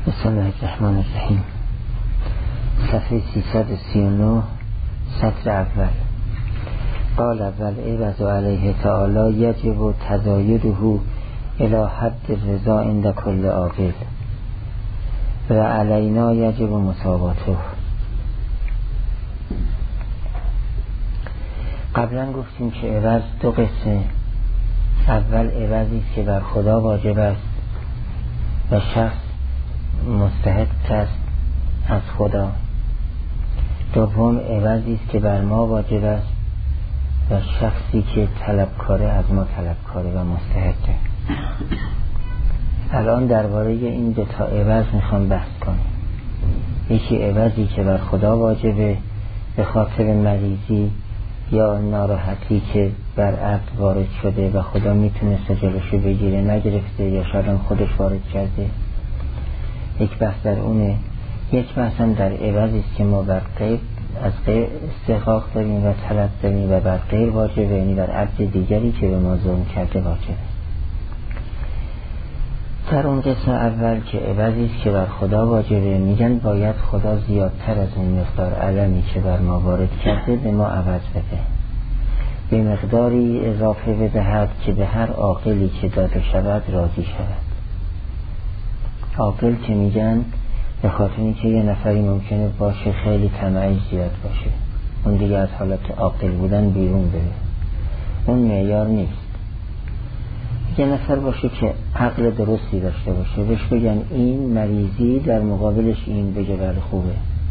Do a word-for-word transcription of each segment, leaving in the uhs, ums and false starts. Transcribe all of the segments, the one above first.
بسم الله الرحمن الرحیم. صفحه سیصد و سی و نه، سطر اول. قال اول عوض علیه تعالی یجب تزایده الى حد رضا عند کل عاقل و علینا یجب مساواته. قبلا گفتیم که عوض دو قسمه. اول عوضی که بر خدا واجب است و شخص مستحق است از خدا. دوم عوضی است که بر ما واجب است و شخصی که طلبکاره از ما طلبکاره و مستحقه. الان درباره این دو تا عوض میخوام بحث کنیم. یکی عوضی که بر خدا واجبه به خاطر مریضی یا ناراحتی که بر عبد وارد شده و خدا میتونسته جلوشو بگیره نگرفته، یا شاید خودش وارد کرده. یک بحث در اونه. یک بحث هم در عوضی است که ما بر غیر از غیر استحقاق داریم و طلب داریم و بر غیر واجبه، یعنی بر عبد دیگری که به ما ظلم کرده واجبه. در اون قسم اول که عوضی است که بر خدا واجبه، میگن باید خدا زیادتر از اون مقدار علمی که بر ما وارد کرده به ما عوض بده، به مقداری اضافه بدهد که به هر عاقلی که داده شود راضی شود. عاقل که میگن به خاطر اینکه یه نفری ممکنه باشه خیلی طمعی زیاد باشه، اون دیگه از حالت عاقل بودن بیرون بره، اون معیار نیست. یه نفر باشه که عقل درستی داشته باشه، بهش بگن این مریضی، در مقابلش این بگه بله خوبه.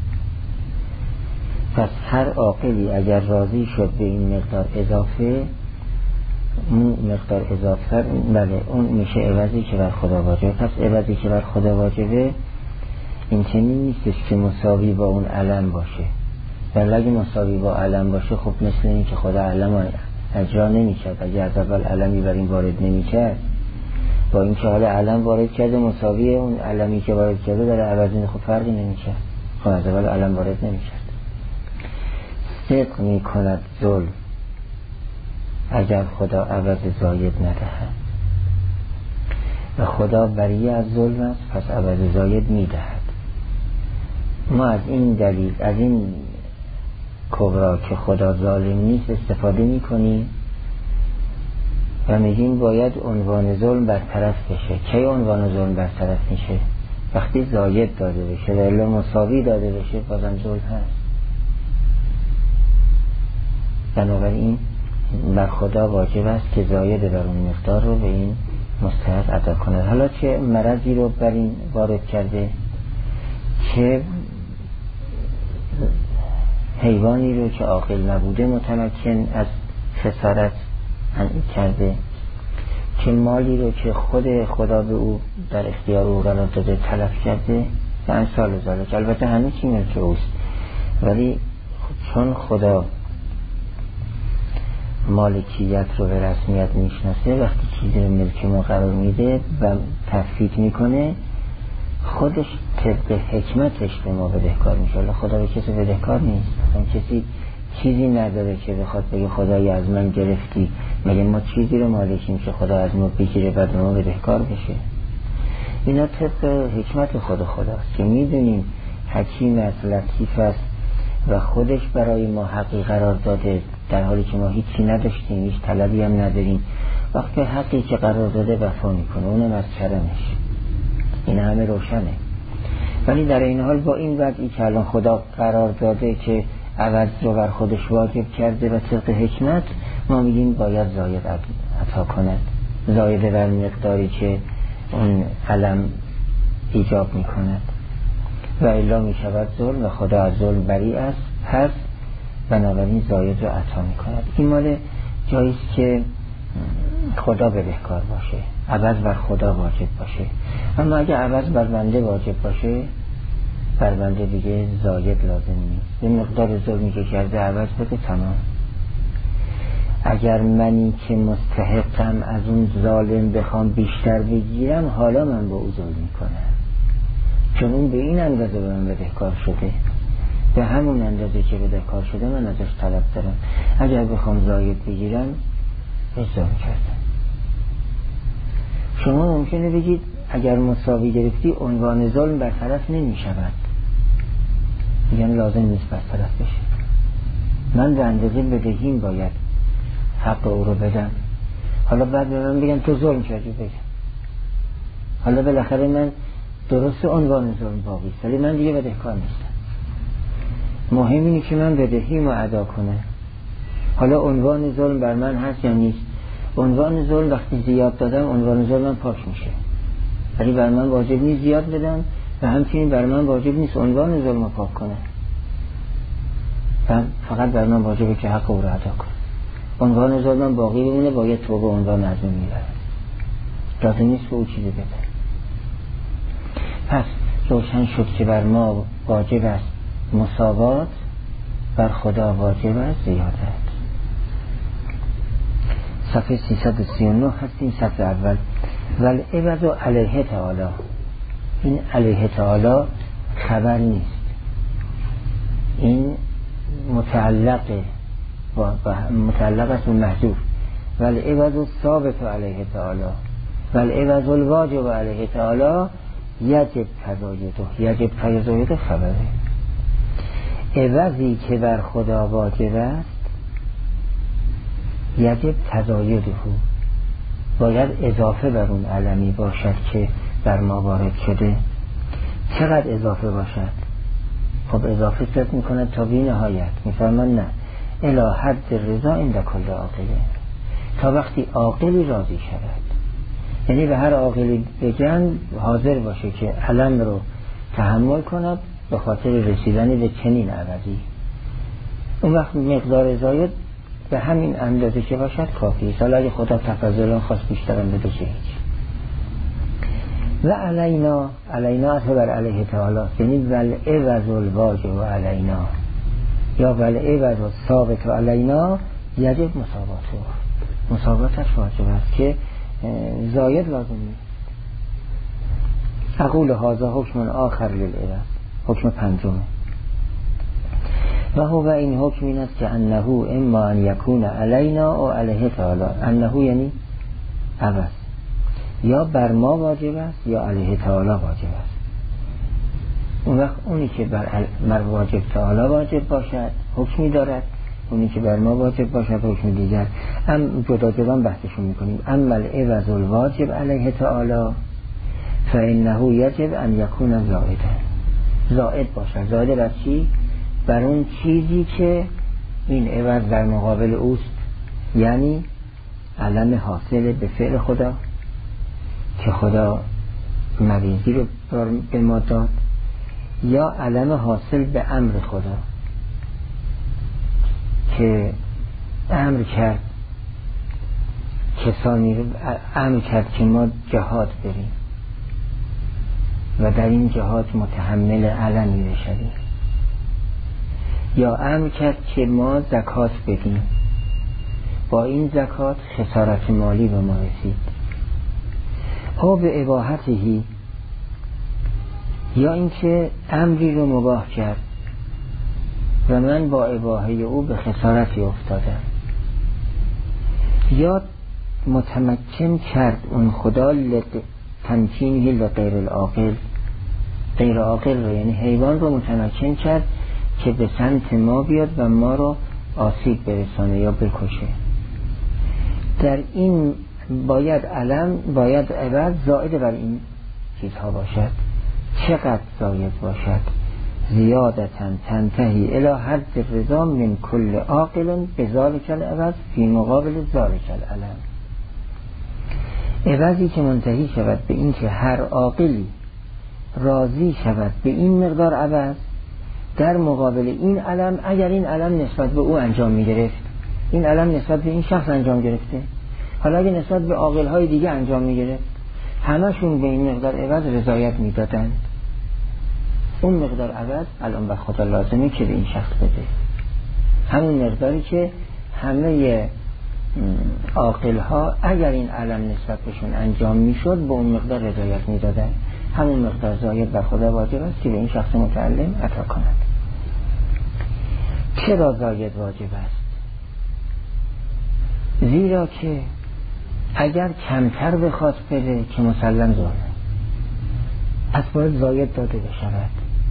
پس هر عاقلی اگر راضی شد به این مقدار اضافه، اون مقدار اضافه بله اون میشه عوضی که بر خدا واجبه. پس عوضی که بر خدا واجبه این چنین نیستش که مساوی با اون علم باشه، ولی اگه مساوی با علم باشه خب مثل این که خدا علم اجرا نمی کرد. اگه از اول علمی بر این وارد نمی کرد، با این که حالا علم وارد کرده مساوی اون علمی که وارد کرده در عوضین خب فرقی نمی کرد، خب از اول علم وارد نمی کرد. صدق می کند ظلم اگر خدا عوض زاید ندهد و خدا بری از ظلم است، پس عوض زاید می دهد. ما از این دلیل، از این کبرا که خدا ظالم نیست استفاده می کنیم و میگیم باید عنوان ظلم برطرف بشه. کی عنوان ظلم برطرف میشه؟ وقتی زاید داده بشه و الا مساوی داده بشه بازم ظلم هست. بنابراین بر خدا واجب است که زاید بر اون مقدار رو به این مستحق ادا کنه. حالا چه مرضی رو بر این وارد کرده، چه حیوانی رو که عاقل نبوده متمکن از خسارت کرده، چه مالی رو که خود خدا به او در اختیار او قرار داده تلف کرده و امثال ذالک. البته همه چی ملک اوست، ولی چون خدا مالکیت رو به رسمیت میشناسه، وقتی چیزی رو ملک ما قرار میده و تفویض میکنه، خودش طبق حکمتش به ما بدهکار میشه. الله خدا به کسی بدهکار نیست. مثلا کسی چیزی نداره که بخواد بگه خدای از من گرفتی. مگه ما چیزی رو مالکیم که خدا از ما بگیره بعد ما بدهکار بشه؟ اینا طبق حکمت خود خداست که میدونیم حکیم است، لطیف است و خودش برای ما حقی قرار داده، در حالی که ما هیچی نداشتیم، هیچ طلبی هم نداریم. وقتی حقی که قرار داده وفا میکنه، اونم از کرمش. این همه روشنه. ولی در این حال با این وضعی که الان خدا قرار داده که عوض رو بر خودش واجب کرده و طبق حکمت، ما میگیم باید زاید عطا کند، زاید بر مقداری که اون علم ایجاب میکند و الا میشود ظلم و خدا از ظلم بری است، پس بنابراین زاید رو عطا میکند. این مال جاییست که خدا بدهکار باشه، عوض بر خدا واجب باشه. اما اگه عوض بر بنده واجب باشه، بر بنده دیگه زاید لازم نیست. به مقدار ظلمی که کرده عوض بده، تمام. اگر منی که مستحقم از اون ظالم بخوام بیشتر بگیرم، حالا من با او ظلم میکنم، چون اون به این اندازه به من بدهکار شده، به همون اندازه که بدهکار شده من ازش طلب دارم. اگر بخوام زاید بگیرم ظلم کردم. شما ممکنه بگید اگر مساوی گرفتی عنوان ظلم برطرف نمی شود، یعنی لازم نیست برطرف بشه. من به اندازه بدهیم باید حق او رو بدم، حالا بعد به من بگم تو ظلم کردی بگم، حالا بالاخره من درست عنوان ظلم باقی است ولی من دیگه بدهکار نیستم. مهم اینه که من بدهیم رو ادا کنه. حالا عنوان ظلم بر من هست یا نیست؟ عنوان ظلم وقتی زیاد دادم عنوان ظلم من پاک میشه، ولی بر من واجب نیست زیاد بدم و همچنین بر من واجب نیست عنوان ظلم رو پاک کنه، فقط بر من واجبه که حق او رو ادا کنه. عنوان ظلم من باقی بمونه، باید توبه عنوان از اون میبره، لازم نیست به او چیزی بده. پس روشن شد که بر ما واجب است مساوات، بر خدا واجب است زیادت. صفحه سیصد و سی و نه هستیم، صفحه اول. والعوض علیه تعالی، این علیه تعالی خبر نیست، این متعلق متعلق است به محذوف. والعوض ثابت علیه تعالی، والعوض الواجب علیه تعالی یجب تزایده، یجب تزایده خبره. عوضی که بر خدا واجب است یجب تزایده، باید اضافه بر اون علمی باشد که بر ما وارد شده. چقدر اضافه باشد؟ خب اضافه فکر میکنه تا بی نهایت، میفرمان نه الی حد رضا عند کل عاقله، تا وقتی عاقلی راضی شود، یعنی به هر عاقلی بگن حاضر باشه که علم رو تحمل کند به خاطر رسیدن به چنین عوضی. اون وقت مقدار زاید به همین اندازه که باشد کافی است. حالا اگه خدا تفضل خواست بیشترم بده چه هیچ. و علینا، علینا اصلا بر علیه تعالی، یعنی والعوض الواجب علینا یا والعوض ثابت علینا یجب مساواته، مساواتش واجب است که زاید لازم نیست. اقول هذا حکم آخر للعوض، حکم پنجمه. و هو این حکم این است که انه اما ان یکون علینا و علیه تعالی، انه یعنی عوض یا بر ما واجب است یا علیه تعالی واجب است. اون وقت اونی که بر واجب تعالی واجب باشد حکمی دارد، اونی که بر ما واجب باشد حکم دیگر. ام جدا جدا بحثشون میکنیم. اما العوض الواجب علیه تعالی فانه یجب ان یکون زائدا، زائد باشد. زائد بر چی؟ بر اون چیزی که این عوض در مقابل اوست، یعنی علم حاصل به فعل خدا که خدا مریضی رو به ما داد، یا علم حاصل به امر خدا که امر کرد کسانی رو امر کرد که ما جهاد بریم و در این جهاد متحمل علمی بشویم، یا امر کرد که ما زکات بدیم، با این زکات خسارت مالی به ما رسید. او به اباحتهی، یا اینکه امری رو مباح کرد و من با اباحه او به خسارتی افتادم، یا متمکن کرد اون خدا تمکینی لغیر العاقل، غیر عاقل رو یعنی حیوان رو متمکن کرد که به سمت ما بیاد و ما رو آسیب برسانه یا بکشه. در این باید علم، باید عوض زائد بر این چیزها باشد. چقدر زائد باشد؟ زیادتا تنتهی الی حد رضا من کل عاقل بذالک العوض فی مقابل ذالک العلم، عوضی که منتهی شود به این که هر عاقلی راضی شود به این مقدار عوض در مقابل این علم. اگر این علم نسبت به او انجام می گرفت، این علم نسبت به این شخص انجام گرفته، حالا اگه نسبت به عاقل‌های دیگه انجام می گرفت، همشون به این مقدار عوض رضایت می دادن. اون مقدار عوض الان به خدا لازمه که به این شخص بده، همون مقداری که همه عاقل‌ها اگر این علم نسبت بهشون انجام می شد به اون مقدار رضایت می دادن. همون مقدار زاید بر خدا واجب است که به این شخص متعلم عطا کند. چرا زاید واجب است؟ زیرا که اگر کمتر بخواد بده که مسلم ظلمه، پس باید زاید داده بشود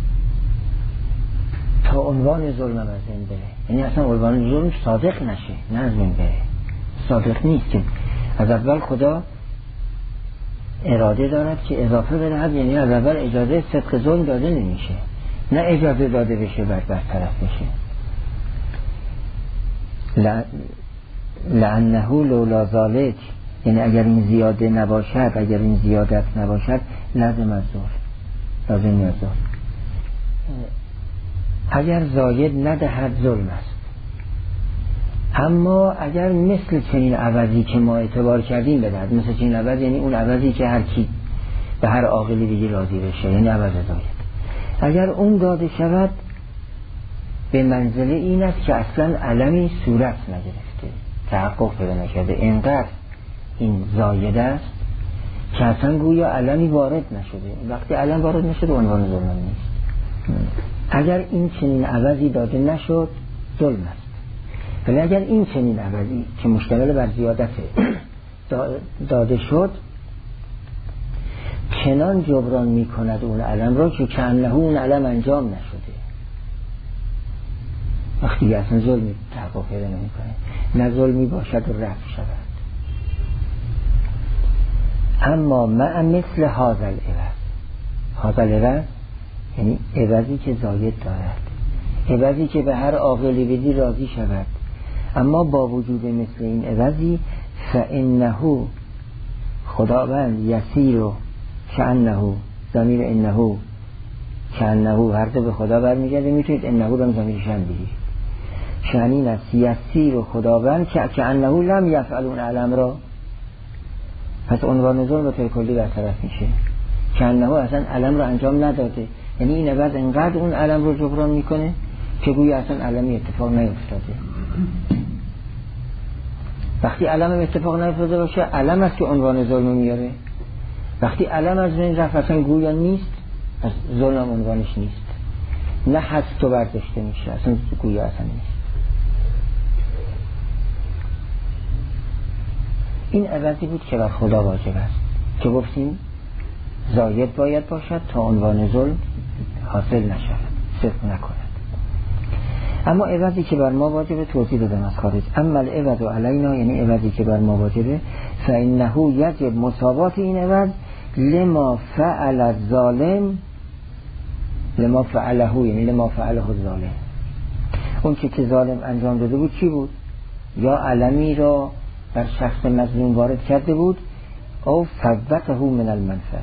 تا عنوان ظلم از این بره. یعنی اصلا عنوان ظلم صادق نشه، نه از این بره. صادق نیست که از اول خدا اراده دارد که اضافه بدهد، یعنی از اول اجازه صدق ظلم داده نمیشه، نه اجازه داده بشه بعد برطرف بشه. لعنه لولا ذالک، یعنی اگر این زیاده نباشد، اگر این زیادت نباشد لازم از ظلم، لازم از ظلم. اگر زاید ندهد ظلم است، اما اگر مثل چنین عوضی که ما اعتبار کردیم بدهد، مثل چنین عوض یعنی اون عوضی که هر کی به هر عاقلی دیگه راضی بشه، یعنی عوض زاید، اگر اون داده شود به منزله این است که اصلا علمی صورت نگرفته، تحقق پیدا نکرده، اینقدر این زاید است که اصلا گویا علمی وارد نشده. وقتی علم وارد نشده عنوان ظلم نیست. اگر این چنین عوضی داده نشد ظلم است، ولی اگر این چنین عوضی که مشتمل بر زیادت داده شد چنان جبران می کند اون علم را که کانه اون علم انجام نشده، وقتی اصلا ظلمی تحقق پیدا نمی کنه، نه ظلمی باشد و رفع شود. اما مع مثل هذا العوض، هذا العوض یعنی عوضی که زاید دارد، عوضی که به هر عاقلی بدی راضی شود، اما با وجود مثل این عوضی فانه خداوند یسیر و کانه، ضمیر انه کانه هر دو به خدا برمیگرده، میتونید انه رو ضمیرش هم بگیرید. شأنین است یسیر و خداوند که کانه لم یفعلون علم را، پس عنوان ظلم به طور کلی برطرف میشه. کانه اصلا علم را انجام نداده، یعنی این عوض انقدر اون علم رو جبران میکنه که گویا اصلا علمی اتفاق نیفتاده. وقتی علم اتفاق نیفتاده باشه علم است که عنوان ظلم میاره، وقتی علم از بین رفت اصلا گویا نیست، از ظلم عنوانش نیست، نه هست و برداشته میشه، اصلا گویا اصلا نیست. این عوضی بود که بر خدا واجب است که گفتیم زاید باید باشد تا عنوان ظلم حاصل نشود، صدق نکند. اما عوضی که بر ما واجبه توضیح دادم از خارج. اما العوض علینا، یعنی عوضی که بر ما واجبه، فانه یجب مساوات این عوض لما فعل الظالم، لما فعله یعنی لما فعله الظالم. اون که که ظالم انجام داده بود چی بود؟ یا علمی را بر شخص مظلوم وارد کرده بود او فوته من المنفعه،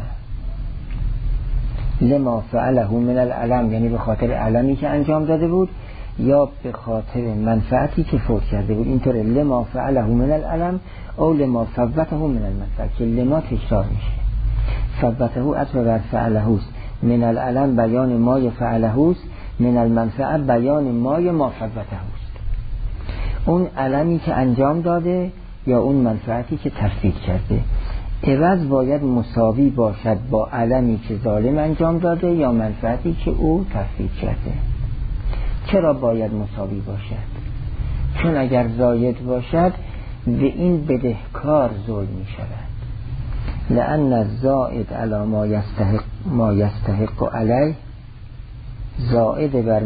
لما فعله من العلم یعنی به خاطر علمی که انجام داده بود یا به خاطر منفعتی که فوت کرده بود. اینطوره لما فعله من العلم او لما فوته من المنفعه، که لما تکرار میشه، فوته عطف بر فعله است، من العلم بیان ما فعله است، من المنفعه بیان ما ما فوته است. اون علمی که انجام داده یا اون منفعتی که تفسید کرده، عوض باید مساوی باشد با علمی که ظالم انجام داده یا منفعتی که او تفسید کرده. چرا باید مساوی باشد؟ چون اگر زاید باشد به این بدهکار ظلم می شود. لأن الزائد علی ما یستحق ما یستحق علیه، زائد بر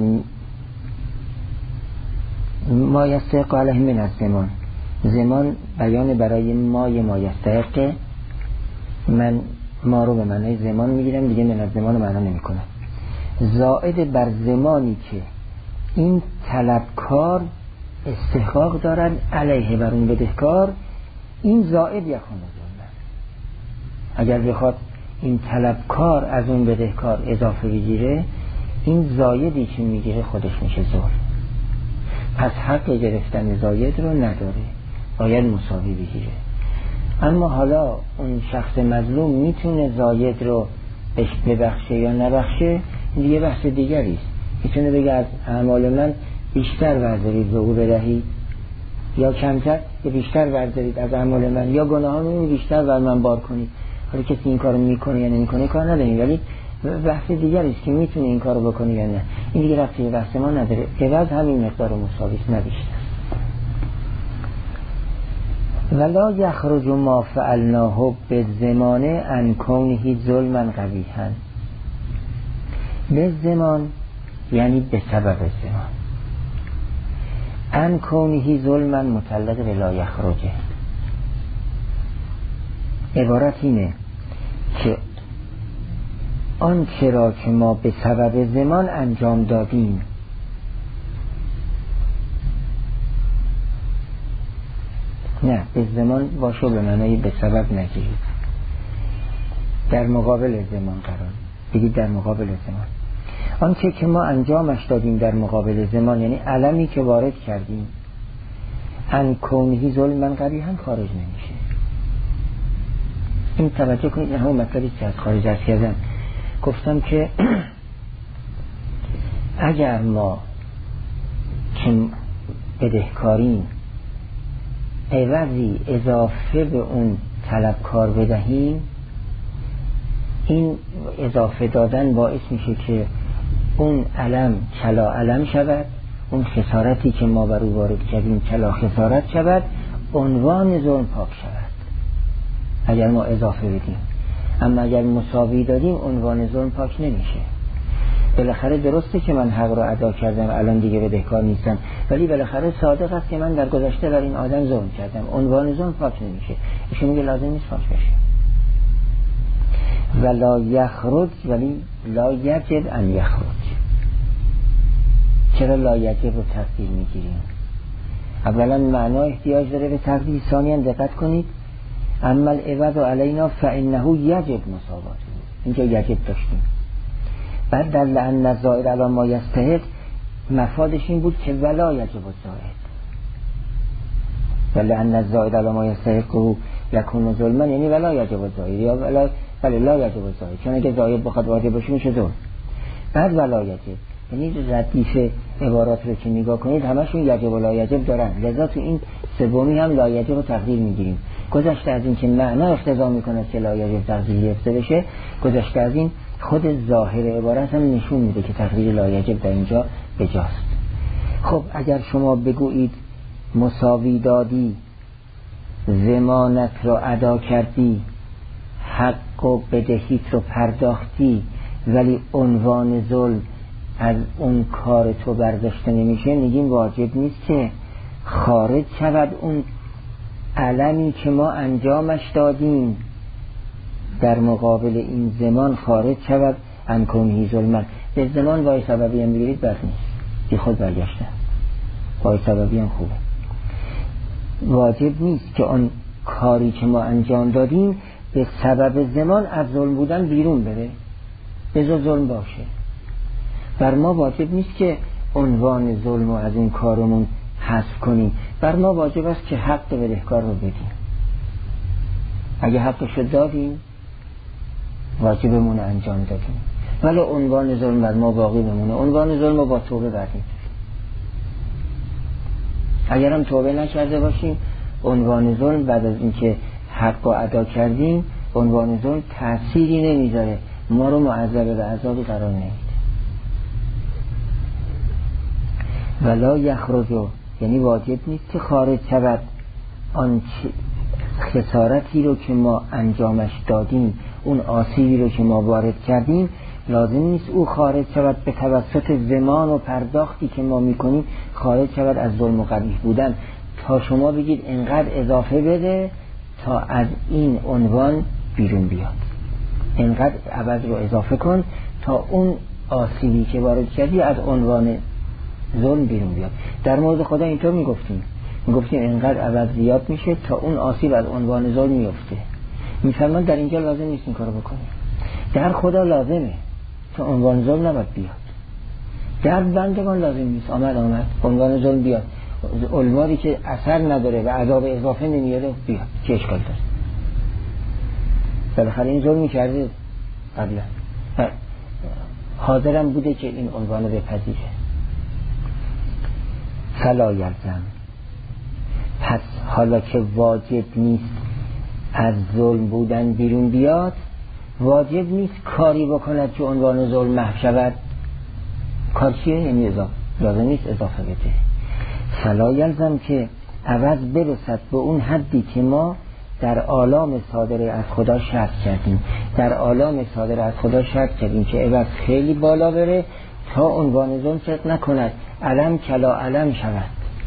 ما یستحق علیه من از زمان، زمان بیان برای ما ما یستحق، من ما رو به معنی زمان میگیرم دیگه، من از زمان معنا نمی کنم. زائد بر زمانی که این طلبکار استحقاق دارد علیه بر اون بدهکار، این زائد یکون ظلم. اگر بخواد این طلبکار از اون بدهکار اضافه بگیره، این زایدی که میگیره خودش میشه ظلم. پس حق گرفتن زاید رو نداره، باید مساوی بگیره. اما حالا اون شخص مظلوم میتونه زاید رو ببخشه یا نبخشه، دیگه بحث دیگری است. میتونه بگه از اعمال من بیشتر بردارید به او بدهید، یا کمتر یا بیشتر بردارید از اعمال من، یا گناهان بیشتر بر من بار کنید. حالا کسی این کارو میکنه یا نمیکنه کار نداریم، ولی بحث دیگری است که میتونه این کارو بکنه یا نه. این دیگه رفتی به بحث ما نداره. عوض همین مقدار مساوی است، نه بیشتر. ولا یخرج ما فعلناه بالزمانه عن کونه ظلما قبیحا، به زمان یعنی به سبب زمان. ان کونهی ظلما متعلق به لا یخرجه. عبارت اینه که آن چرا که ما به سبب زمان انجام دادیم نه به زمان باشه، به معنی به سبب نگیرید، در مقابل زمان قرار بگید، در مقابل زمان. آنچه که ما انجامش دادیم در مقابل زمان یعنی علمی که وارد کردیم، ان کونهی ظلما قبیحا خارج نمیشه. این توجه کنید، این همون مطلبی که از خارج از کردم گفتم که اگر ما که بدهکاریم عوضی اضافه به اون طلبکار بدهیم، این اضافه دادن باعث میشه که اون علم کلا علم شود، اون خسارتی که ما بر او وارد کردیم کلا خسارت شود، عنوان ظلم پاک شود اگر ما اضافه بدیم. اما اگر مساوی دادیم عنوان ظلم پاک نمیشه. بالاخره درسته که من حق رو ادا کردم، الان دیگه بدهکار نیستم، ولی بالاخره صادق است که من در گذشته بر این آدم ظلم کردم، عنوان ظلم پاک نمیشه. ایشون میگه لازم نیست پاک بشه. ولا یخرج ولی لا یجب ان یخرج. چرا لا یجب رو تقدیر میگیریم؟ اولا معنا احتیاج داره به تقدیر، ثانیا دقت کنید اما العوض علینا فانه یجب مساواته. اینجا یجب داشتیم، بعد در لعن الزائد علی ما یستحق مفادش این بود که ولا یجب الزائد، ولی لعن الزائد علی ما یستحق یکون ظلما یعنی ولا یجب الزائد یا ولا ولی لا یجب الزائد، چون اگه زائد بخواد واجب باشه میشه ظلم. بعد ولا یجب یعنی ردیف عبارات رو که نگاه کنید همشون یجب و لا یجب دارن، لذا تو این سومی هم لا یجب رو تقدیر میگیریم. گذشته از این که معنا اقتضا میکنه که لا یجب تقدیر گرفته بشه، گذشته از این خود ظاهر عبارت هم نشون میده که تقدیر لا یجب در اینجا بجاست. خب اگر شما بگویید مساوی دادی، ضمانت رو ادا کردی، حق و بدهیت رو پرداختی، ولی عنوان ظلم از اون کار تو برداشته نمیشه، میگیم واجب نیست که خارج شود اون علمی که ما انجامش دادیم در مقابل این زمان، خارج شود ان کونهی ظلما. به زمان وای سببی هم بگیرید بد نیست، بی خود برگشتن، وای سببی هم خوبه. واجب نیست که آن کاری که ما انجام دادیم به سبب زمان از ظلم بودن بیرون بره، بذار ظلم باشه. بر ما واجب نیست که عنوان ظلم رو از این کارمون حذف کنیم، بر ما واجب است که حق بدهکار رو بدیم. اگه حقش رو دادیم واجبمون انجام دادیم، ولی عنوان ظلم بر ما باقی بمونه. عنوان ظلم رو با توبه بردیم، اگر هم توبه نکرده باشیم عنوان ظلم بعد از اینکه حق رو ادا کردیم عنوان ظلم تأثیری نمیذاره، ما رو معذب به عذابی قرار نمیده. ولا یخرجو یعنی واجب نیست که خارج شود آن خسارتی رو که ما انجامش دادیم، اون آسیبی رو که ما وارد کردیم، لازم نیست او خارج شود به توسط زمان و پرداختی که ما میکنیم خارج شود از ظلم و قبیح بودن، تا شما بگید انقدر اضافه بده تا از این عنوان بیرون بیاد، انقدر عوض رو اضافه کن تا اون آسیبی که وارد کردی از عنوان ظلم بیرون بیاد. در مورد خدا اینطور میگفتیم، میگفتیم اینقدر عوض زیاد میشه تا اون آسیب از عنوان ظلم میفته. میفرمان در اینجا لازم نیست این کارو بکنیم، در خدا لازمه چون عنوان ظلم نباید بیاد، در بندگان لازم نیست، آمد آمد عنوان ظلم بیاد، علمایی که اثر نداره و عذاب اضافه نمیاره بیاد، چه اشکال داره؟ بالاخره این ظلم میکرده قبلا، حاضرم بوده که این عنوان رو بپذیره. فلا یلزم، پس حالا که واجب نیست از ظلم بودن بیرون بیاد، واجب نیست کاری بکند که عنوان ظلم محو شود. کار چیه؟ یعنی اضافه، لازم نیست اضافه بده. فلا یلزم که عوض برسد به اون حدی که ما در عالم صادره از خدا شرط کردیم، در عالم صادره از خدا شرط کردیم که عوض خیلی بالا بره تا عنوان ظلم صدق نکند، علم کلا علم شود.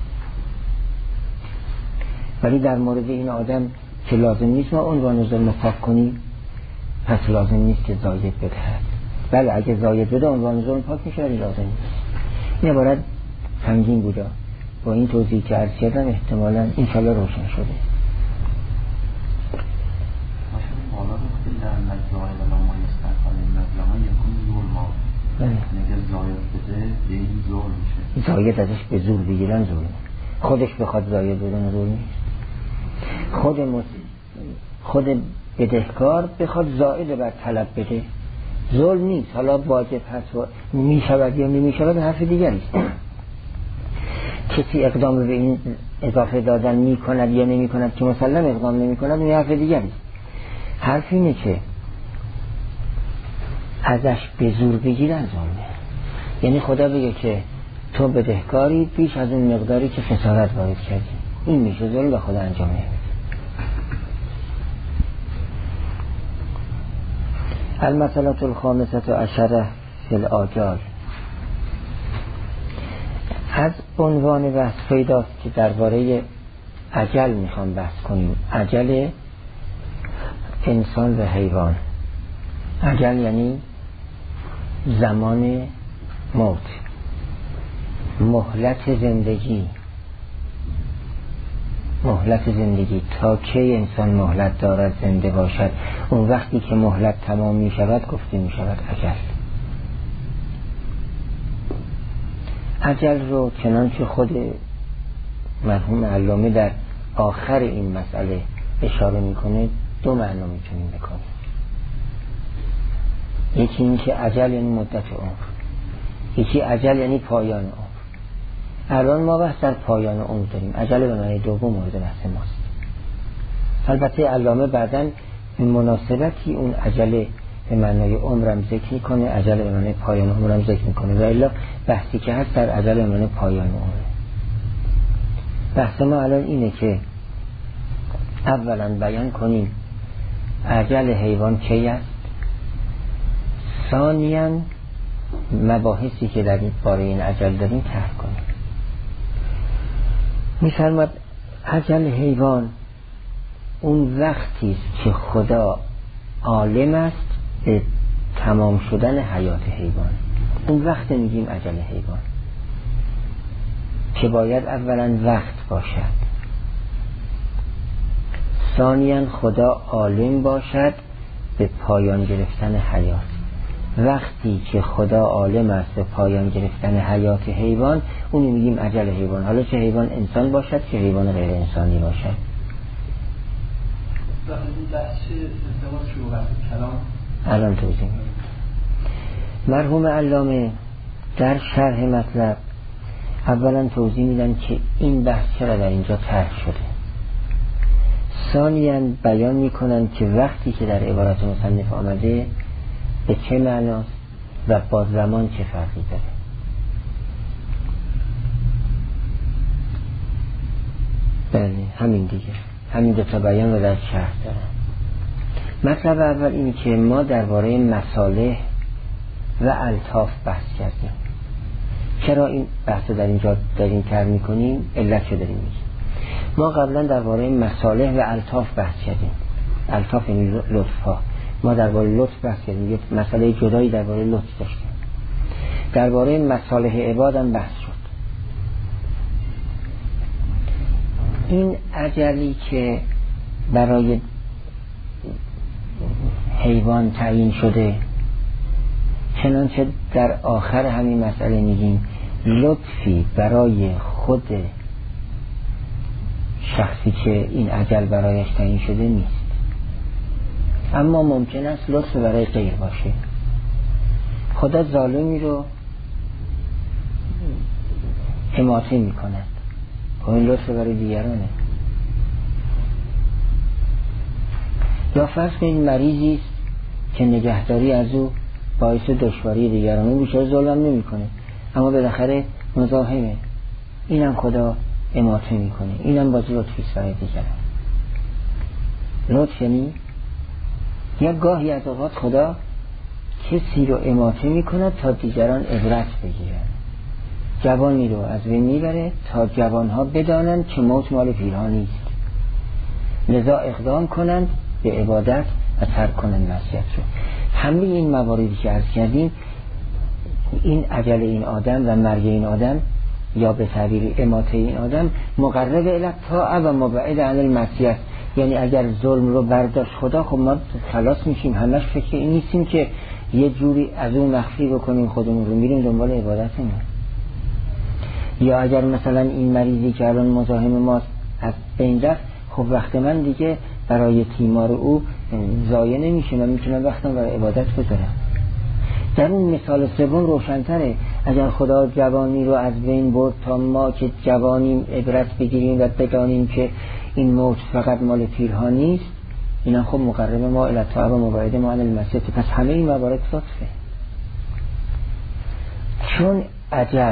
ولی در مورد این آدم که لازم نیست ما عنوان ظلم پاک کنیم، پس لازم نیست که زاید بدهد. بله اگه زاید بده عنوان ظلم پاک میشه، ولی لازم نیست. این عبارت سنگین بوده، با این توضیح که عرض کردم احتمالاً انشاءالله روشن شده. زاید ازش به زور بگیرن ظلم، خودش بخواد زاید بدن ظلم نیست. خود مس... خود بدهکار بخواد زائد بر طلب بده ظلم نیست. حالا واجب هست و می شود یا نمی شود حرف دیگری است. کسی اقدام به این اضافه دادن می کند یا نمی کند که مسلم اقدام نمی کند این حرف دیگری است. حرف اینه که ازش به زور بگیرن ظلمه. یعنی خدا بگه که تو بدهکاری بیش از اون مقداری که خسارت وارد کردی، این میشه ظلم و خدا انجام نمیده. المسئله الخامسه عشره فی الآجال. از عنوان بحث پیداست که درباره اجل میخوام بحث کنیم. اجل انسان و حیوان. اجل یعنی زمان موت، مهلت زندگی. مهلت زندگی تا کی انسان مهلت دارد زنده باشد؟ اون وقتی که مهلت تمام می شود گفته می شود اجل. اجل رو چنانچه خود مرحوم علامه در آخر این مسئله اشاره میکنه دو معنا میتونیم بکنیم. یکی این که اجل یعنی مدت عمر، یکی اجل یعنی پایان عمر. الان ما بحث در پایان عمر داریم، اجل به معنی دوم مورد بحث ماست. البته علامه بعداً به مناسبتی اون اجل به معنای عمرم ذکر میکنه، اجل به معنای پایان عمرم ذکر میکنه، و الا بحثی که هست در اجل به معنای پایان عمره. بحث ما الان اینه که اولا بیان کنیم اجل حیوان کی است، ثانیاً مباحثی که در این باره این اجل داریم طرح کنیم. می‌فرماید اجل حیوان اون وقتی است که خدا عالم است به تمام شدن حیات حیوان، اون وقت میگیم اجل حیوان، که باید اولا وقت باشد، ثانیاً خدا عالم باشد به پایان گرفتن حیات. وقتی که خدا عالم است به پایان گرفتن حیات حیوان اونو میگیم اجل حیوان، حالا چه حیوان انسان باشد که حیوان غیر انسانی باشد. الان توضیح میدم. مرحوم علامه در شرح مطلب اولا توضیح میدن که این بحث چرا در اینجا طرح شده، ثانیاً بیان میکنن که وقتی که در عبارت مصنف آمده به چه معناست و با زمان چه فرقی داره. بله همین دیگه، همین دو تا بیان رو در شرح دارن. مطلب اول این که ما درباره مصالح و الطاف بحث کردیم. چرا این بحث در اینجا داریم طرح میکنیم؟ علت رو داریم میگیم. ما قبلا درباره مصالح و الطاف بحث کردیم. الطاف یعنی لطفا. ما درباره لطف بحث کردیم، یک مسئله جدایی درباره لطف داشتیم. درباره مصالح عباد هم بحث شد. این اجلی که برای حیوان تعیین شده، چنانچه در آخر همین مسئله میگیم لطفی برای خود شخصی که این اجل برایش تعیین شده نیست، اما ممکن است لطف برای غیر باشه. خدا ظالمی رو حمایت میکند، این لطف برای دیگرانه. یا فرض کنید مریضی است که نگهداری از او باعث دشواری دیگرانه میشه، ظلم نمیکنه اما بالاخره مزاحمه، اینم خدا حمایت میکنه، اینم باز لطفی برای دیگران. لطف یعنی یا گاهی از اوقات خدا کسی رو اماته میکنه تا دیگران عبرت بگیرن، جوانی رو از بین میبره تا جوانها بدانند که موت مال پیرها نیست، لذا اقدام کنند به عبادت و ترک کنند معصیت رو. همه این مواردی که عرض کردیم، این اجل این آدم و مرگ این آدم یا به تعبیر اماته این آدم مقرب الی الطاعه و مبعد عن المعصیت، یعنی اگر ظلم رو برداشت خدا، خب ما خلاص میشیم. همش فکر این نیستیم که یه جوری از اون مخفی بکنیم خودمون رو، میریم دنبال عبادتمون. یا اگر مثلا این مریضی که الان مزاحم ماست از بین رفت، خب وقت من دیگه برای تیمار او ضایع نمیشه، من میتونم وقتم برای عبادت بذارم. در اون مثال سوم روشن‌تره. اگر خدا جوانی رو از بین برد تا ما که جوانیم عبرت بگیریم و بدانیم که این موت فقط مال پیرها نیست، اینا خب مقرب ما الی الطاعه و مبعد ما عن المعصیت. پس همه این موارد لطفه. چون اجل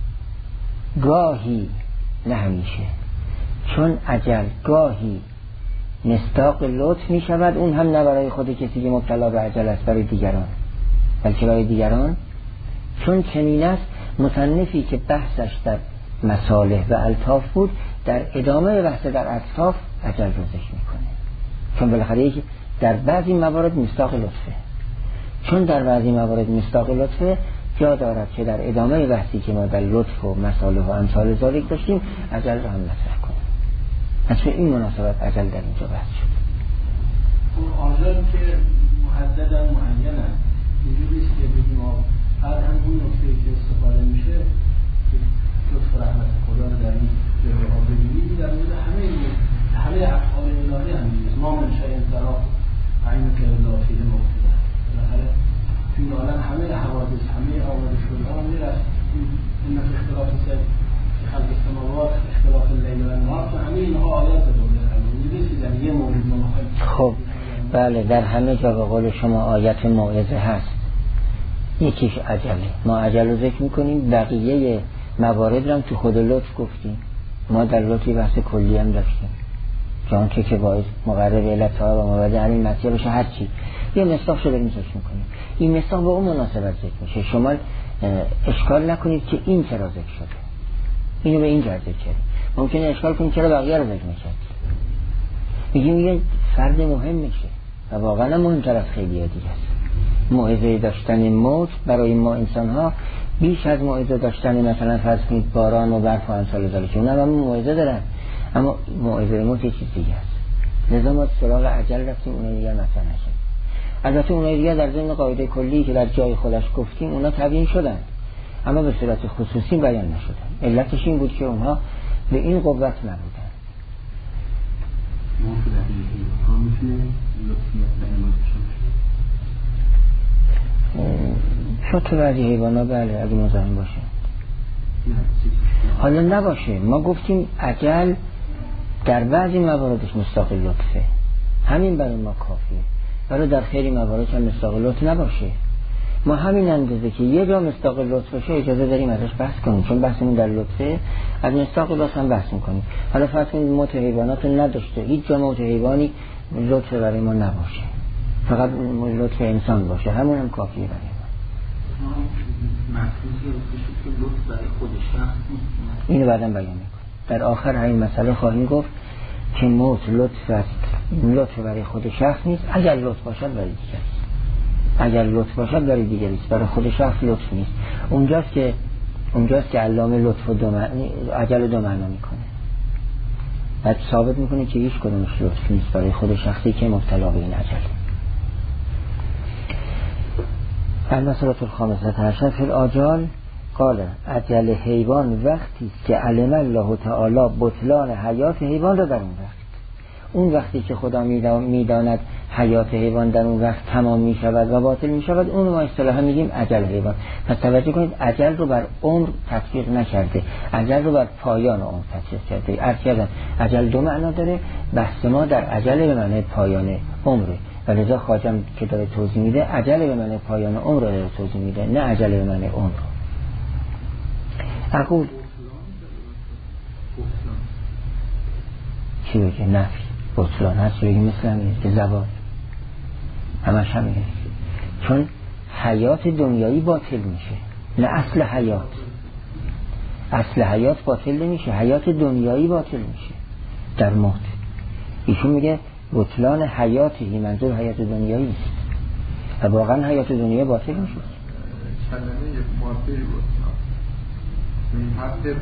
گاهی، نه همیشه، چون اجل گاهی مصداق لطف می شود، اون هم نه برای خود کسی که مبتلا به اجل است، برای دیگران، بلکه برای دیگران. چون چنین است مصنفی که بحثش در مصالح و الطاف بود، در ادامه بحث در اطراف اجل رو ذکر میکنه، چون بالاخره در بعضی موارد مصداق لطفه. چون در بعضی موارد مصداق لطفه، جا دارد که در ادامه بحثی که ما در لطف و مصالح و امثال ذالک داشتیم اجل رو هم مطرح کنیم. پس به این مناسبت اجل در اینجا بحث شد. اون آجال که محدد و معین است، اینجوری است که بگیم هر هم اون نکته که استفاده میشه که لطف و رحمت خدا رو در این جلوه ها ببینید، در مورد همه همه افعال الهی هم میگه ما من شیء ترا عین که الله فیه موجوده. بالاخره توی این عالم همه حوادث، همه آمده شده ها میرست. این مثل اختلاف سر خلق السماوات، اختلاف اللیل و النهار، همه اینها آیات دوله همه در یه مورد ما میخوایم. خب بله، در همه جا به قول شما آیت موعظه هست. یکیش عجله، ما عجل رو ذکر میکنیم، بقیه موارد هم تو خود لطف گفتیم. ما در لطفی بحث کلی هم داشتیم، جان که که باعث مقرب الی الطاعه و مبعد عن المعصیه بشه، هر چی یه مصداق شده داریم ذکر میکنیم. این مصداق به اون مناسبت ذکر میشه. شما اشکال نکنید که این چرا ذکر شده، اینو به این جهت ذکر کردیم. ممکنه اشکال کنید چرا بقیه رو ذکر نکرد. میگیم یه فرد مهم میشه و واقعا مهمتر از خیلی دیگه است. موعظه داشتن موت برای ما انسان ها بیش از موعظه داشتن مثلا فرض کنید باران و برف و امثال ذالک، اونها هم موعظه دارن، اما موعظه موت یه چیز دیگه است. لذا ما سراغ عجل رفتیم، اونها دیگه مثلا نشد. البته اونها دیگه در ضمن قاعده کلی که در جای خودش گفتیم اونها تبیین شدن، اما به صورت خصوصی بیان نشدن. علتش این بود که اونها به این قوت نبودن. شاید تو بعضی حیوانا بله اگه مزاحم باشه، حالا نباشه. ما گفتیم عجل در بعضی مواردش مصداق لطفه، همین برای ما کافیه. ولی در خیلی موارد هم مصداق لطف نباشه. ما همین اندازه که یه جا مصداق لطف باشه اجازه داریم ازش بحث کنیم، چون بحثمون در لطفه، از مصداق لطف هم بحث میکنیم. حالا فرض کنید موت حیوانات نداشته، هیچ جا موت حیوانی لطف برای ما نباشه، فقط لطف انسان باشه، همون هم کافیه برای ما. اینو بعدم بیان میکنم. در آخر همین مسئله خواهیم گفت که موت لطف است، لطف برای خود شخص نیست. اگر لطف باشد برای دیگری است، اگر لطف باشد برای دیگری است، برای خود شخص لطف نیست. اونجاست که اونجاست که علامه لطف و دو معنی عجل دو معنا میکنه، بعد ثابت میکنه که هیچ کدومش لطف نیست برای خود شخصی که مبتلا به این عجل. المسألة الخامسة عشر فی الآجال قال عجل حیوان وقتی که علم الله تعالی بطلان حیات حیوان را در اون وقت، اون وقتی که خدا میداند حیات حیوان در اون وقت تمام می شود و باطل می شود، اون ما اصطلاحا میگیم عجل حیوان. پس توجه کنید عجل رو بر عمر تطبیق نکرده، عجل رو بر پایان عمر تطبیق کرده. عرض عجل دو معنا داره، بحث ما در عجل به معنی پایان عمره، و لذا خواجم که داره توضیح میده عجل به معنی پایان عمر رو داره توضیح میده، نه عجل به معنی عمر. اقول چی بگه؟ نفی. بطلان هست روی مثل همین که زوال همش همین هست. چون حیات دنیایی باطل میشه، نه اصل حیات. اصل حیات باطل نمیشه، حیات دنیایی باطل میشه در موت. ایشون میگه بطلان حیاتی، منظور حیات دنیایی است و واقعا حیات دنیایی باطل میشه. کلمه یک ماده بود این حد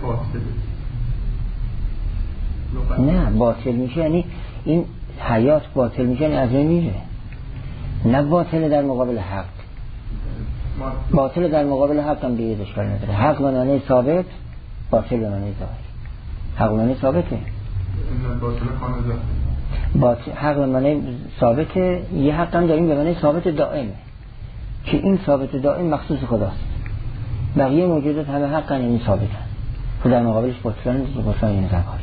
باطل. نه باطل میشه یعنی این حیات باطل میشه یعنی از این میره، نه باطل در مقابل حق. باطل در مقابل حق هم دیگه اشکال نداره. حق به معنی ثابت، باطل به معنی ظاهر. حق به معنی ثابته، باطل خانه باطل. حق به معنی ثابته، یه حق هم داریم به معنی ثابت دائمه که این ثابت دائم مخصوص خداست. بقیه موجودات همه حقا این ثابتن، خود در مقابلش باطلان نیست، باطلان این ظاهر.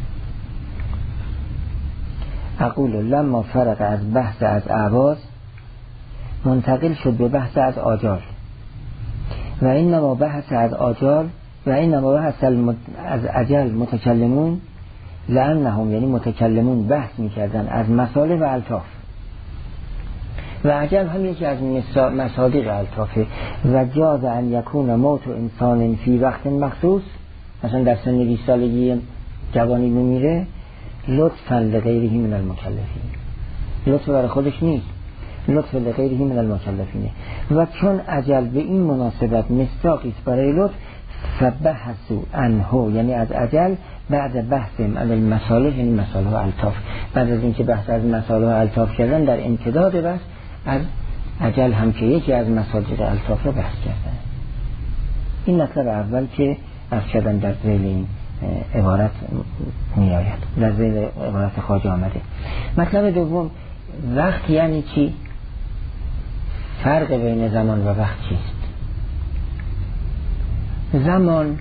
اقول لما فرق از بحث از اعواض منتقل شد به بحث از آجال و اینما بحث از آجال و اینما بحث از اجل متکلمون لأنهم یعنی متکلمون بحث میکردن از مصالح و الطاف و اجل هم یکی از مصادیق الطافه و جاز ان یکون موت انسان فی وقت مخصوص، مثلا در سن بیست سالگی جوانی میمیره، لطفا لغیره من المکلفین، لطف برای خودش نیست، لطف لغیره من المکلفینه. و چون اجل به این مناسبت مصداقی است برای لطف، فبحثوا عنه یعنی از اجل بعد بحث عن المصالح یعنی مصالح و الطاف، بعد از اینکه بحث از مصالح و الطاف کردن در امتداد بحث از اجل هم که یکی از مصادیق الطاف رو بحث کردن. این مطلب اول که از کردن در ذیل این عبارت می آید، در ذیل عبارت خواجه آمده. مطلب دوم، وقت یعنی چی؟ فرق بین زمان و وقت چیست؟ زمان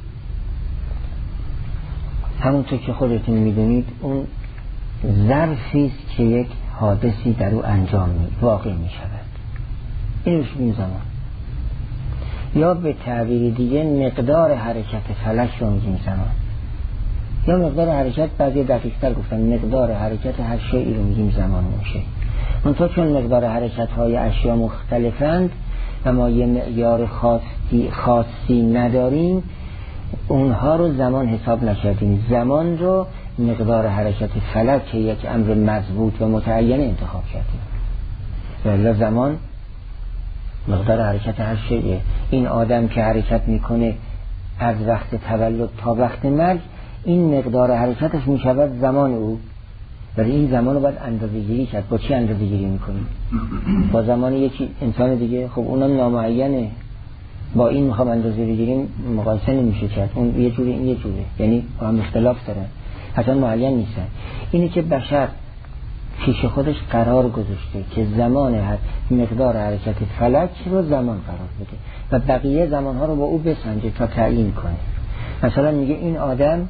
همونطور که خودتون میدونید اون ظرفی است که یک حادثی در او انجام می واقع می شود، این روش بیم زمان. یا به تعبیر دیگه مقدار حرکت فلک رو میگیم زمان، یا مقدار حرکت، بعضی دقیق‌تر گفتن مقدار حرکت هر شیئی رو میگیم زمان میشه. منتها چون مقدار حرکت های اشیا مختلفند و ما یه معیار خاصی, خاصی نداریم، اونها رو زمان حساب نکردیم. زمان رو مقدار حرکت فلک که یک امر مضبوط و متعین انتخاب کردیم. ولی زمان مقدار حرکت هر شیء. این آدم که حرکت میکنه از وقت تولد تا وقت مرگ، این مقدار حرکتش میشود زمان او، ولی این زمان رو باید اندازه گیری کرد. با چی اندازه گیری میکنیم؟ با زمان یکی انسان دیگه، خب اونم نامعینه، با این میخوام اندازه بگیریم مقایسه نمیشه کرد، اون یه جوری این یه جوری، یعنی با هم اختلاف دارن، اصلا معین نیستن. اینه که بشر پیش خودش قرار گذاشته که زمان هر مقدار حرکت فلک رو زمان قرار بده و بقیه زمانها رو با او بسنجه تا تعیین کنه. مثلا میگه این آدم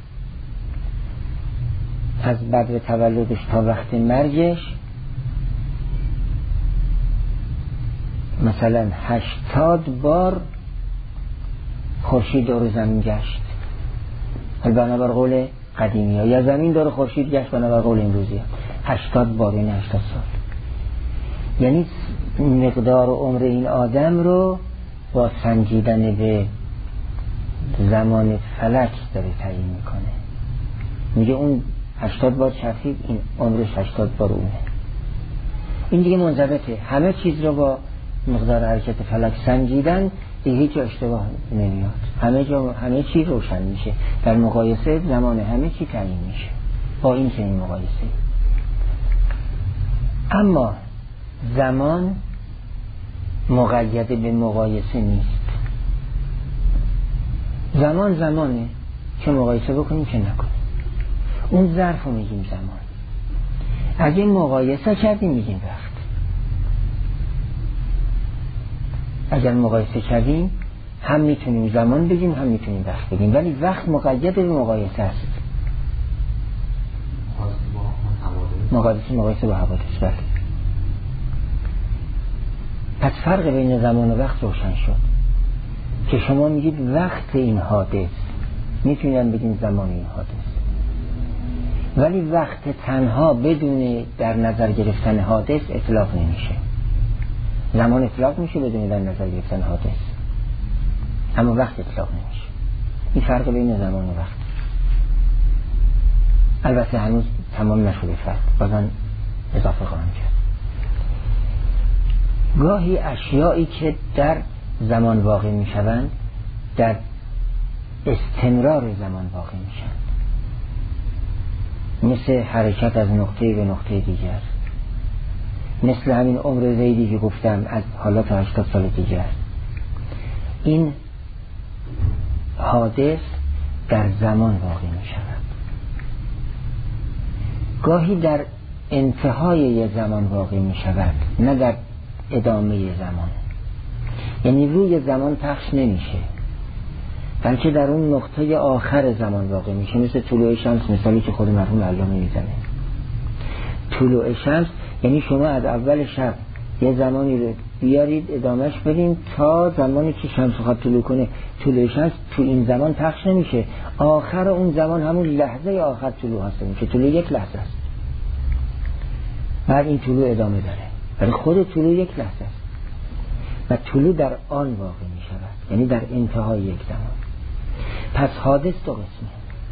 از بدو تولدش تا وقت مرگش مثلا هشتاد بار خورشید دور زمین گشت، بنابر قول قدیمی ها، یا زمین دور خورشید گشت بنابر قول امروزی ها، هشتاد بار، این هشتاد سال. یعنی مقدار عمر این آدم رو با سنجیدن به زمان فلک داره تعیین میکنه. میگه اون هشتاد بار چرخید، این عمرش هشتاد بار اونه. این دیگه منضبطه، همه چیز رو با مقدار حرکت فلک سنجیدن دیگه هیچ اشتباه نمیاد، همه جا همه چی روشن میشه، در مقایسه زمان همه چی تعیین میشه با این چنین مقایسه. اما زمان مقید به مقایسه نیست. زمان زمانه، چه مقایسه بکنیم چه نکنیم، اون ظرف رو میگیم زمان. اگه مقایسه کردیم میگیم وقت. اگر مقایسه کردیم هم میتونیم زمان بگیم هم میتونیم وقت بگیم، ولی وقت مقید به مقایسه است. مقایسه مقایسه با حوادث. بله. پس فرق بین زمان و وقت روشن شد که شما میگید وقت این حادث، میتونیم بگیم زمان این حادث. ولی وقت تنها بدون در نظر گرفتن حادث اطلاق نمیشه. زمان اطلاق میشه بدون در نظر گرفتن حادث، اما وقت اطلاق نمیشه. این فرق بین زمان و وقت. البته هنوز تمام نشده فرق، بازن اضافه خواهم کرد. گاهی اشیایی که در زمان واقع میشوند در استمرار زمان واقع میشن، مثل حرکت از نقطه به نقطه دیگر، مثل همین عمر زیدی که گفتم از حالا تا هشتاد سال دیگر. این حادث در زمان واقع می شود. گاهی در انتهای یه زمان واقع می شود، نه در ادامه زمان. یعنی روی زمان پخش نمیشه، بلکه در اون نقطه آخر زمان واقع میشه، مثل طلوع شمس، مثالی که خود مرحوم علامه میزنه. طلوع شمس یعنی شما از اول شب یه زمانی رو بیارید ادامهش بدین تا زمانی که شمس خواهد طلوع کنه. طلوع شمس تو این زمان پخش نمیشه، آخر اون زمان همون لحظه آخر طلوع هست میشه. طلوع یک لحظه است، بعد این طلوع ادامه داره، ولی خود طلوع یک لحظه است و طلوع در آن واقع می شود، یعنی در انتهای یک زمان. پس حادث دو قسمه: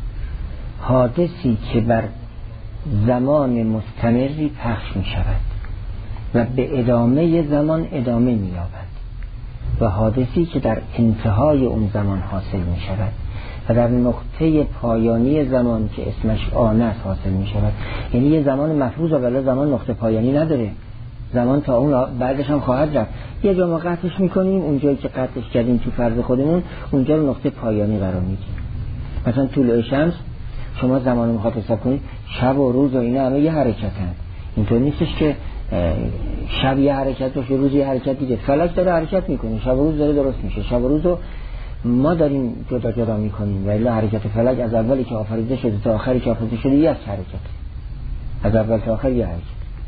حادثی که بر زمان مستمری پخش می شود و به ادامه زمان ادامه می یابد، و حادثی که در انتهای اون زمان حاصل می شود و در نقطه پایانی زمان که اسمش آن است حاصل می شود. یعنی یه زمان مفروض و ولی زمان نقطه پایانی نداره، زمان تا اون بعدش هم خواهد رفت. یه جا ما قطعش میکنیم، اونجایی که قطعش کردیم تو فرض خودمون اونجا رو نقطه پایانی قرار میدیم. مثلا طلوع شمس شما زمان رو حساب کنید، شب و روز و اینا همه یه حرکتن. اینطور نیستش که شب یه حرکت باشه روز یه حرکت دیگه. فلک داره حرکت میکنه، شب و روز داره درست میشه. شب و روز رو ما داریم جدا جدا میکنیم، ولی حرکت فلک از اولی که آفریده شده تا آخری که آفریده شده یک حرکت، از اول تا آخر یه حرکت،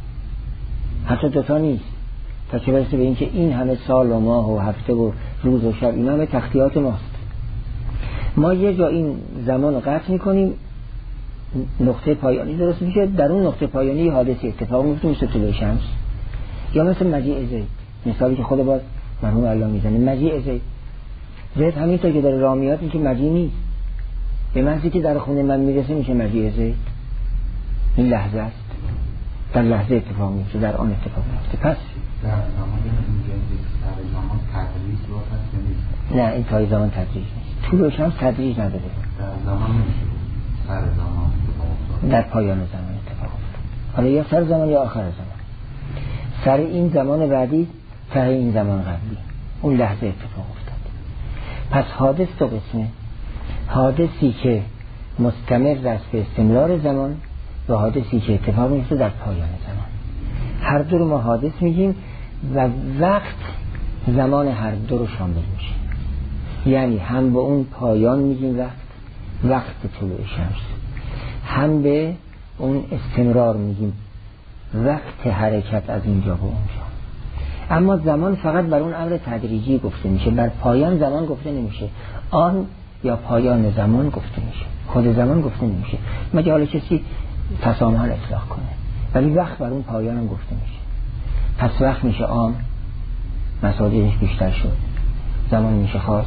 حتی دوتا نیست، تا چه برسه به این که این همه سال و ماه و هفته و روز و شب این همه تختیات ماست. ما یه جا این زمان رو قطع میکنیم، نقطه پایانی درست میشه، در اون نقطه پایانی حادثه اتفاق میفته، مثل طلوع شمس یا مثل مجیء زید، مثالی که خود باز مرحوم الله میزنه. مجیء زید، زید همینطور که داره راه میاد این که مجیء نیست، به محضی که در خونه من میرسه میشه مجیء زید. این لحظه است، در لحظه اتفاق میفته، در آن اتفاق میفته. پس در زمان در زمان تدریج رو هست نیست؟ نه، این تای زمان تدریج نیست. طول و شمس تدریج نداره. در زمان نمیشه سر زمان اتفاق در پایان زمان اتفاق افتاد. حالا یا سر زمان یا آخر زمان. سر این زمان بعدی ته این زمان قبلی، اون لحظه اتفاق افتاد. پس حادث دو قسمه: حادثی که مستمر است به استمرار زمان و حادثی که اتفاق میفته در پایان زمان. هر دو رو ما حادث میگیم و وقت زمان هر دو رو شامل میشه. یعنی هم به اون پایان میگیم وقت، وقت طلوع شمس، هم به اون استمرار میگیم وقت حرکت از اینجا به اونجا. اما زمان فقط بر اون امر تدریجی گفته میشه، بر پایان زمان گفته نمیشه. آن یا پایان زمان گفته میشه، خود زمان گفته نمیشه، مگه حالا کسی تسامحاً اطلاق کنه. ولی وقت بر اون پایان هم گفته میشه. پس وقت میشه عام، مصادیقش بیشتر شد. زمان میشه خاص.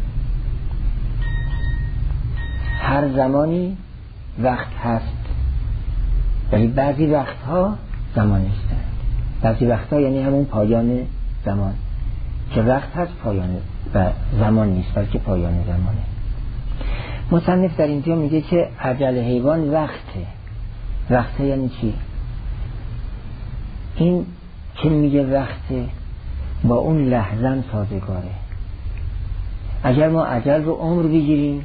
هر زمانی وقت هست، ولی بعضی وقتها زمان نیستند. بعضی وقتها یعنی همون پایان زمان که وقت هست پایان و زمان نیست، بلکه پایان زمانه. مصنف در اینجا میگه که اجل حیوان وقته. وقته یعنی چی؟ این که میگه وقته با اون لحظه سازگاره. اگر ما اجل رو عمر بگیریم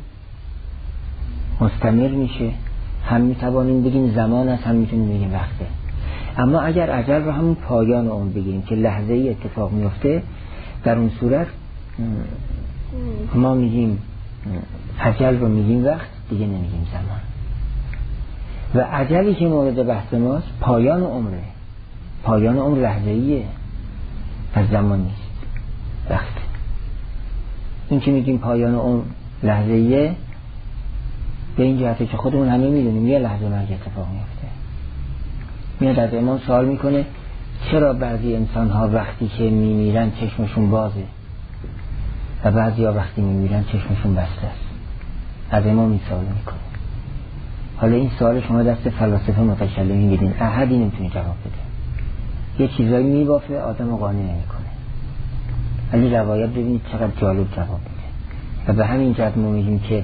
مستمر میشه، هم میتوانیم بگیم زمان است، هم میتونیم بگیم وقته. اما اگر اجل رو همون پایان عمر بگیریم که لحظه ای اتفاق میفته، در اون صورت ما میگیم اجل رو میگیم وقت، دیگه نمیگیم زمان. و اجلی که مورد بحث ماست پایان عمره. پایان عمر لحظه ایه، از زمان نیست، وقت. این که میگیم پایان عمر لحظه ایه به این جهته که خودمون همه میدونیم یه لحظه مرگ اتفاق میفته. میاد از امام سوال میکنه چرا بعضی انسان ها وقتی که میمیرن چشمشون بازه و بعضی ها وقتی میمیرن چشمشون بسته است؟ از امام این سوال میکنه. حالا این سوال شما دست فلاسفه متکلمین بدین، احدی نمیتونه جواب بده. یه چیزایی میبافه آدم قانع نمیکنه، ولی روایت ببینید چقدر جالب جواب میده. و به همین جهت ما میگیم که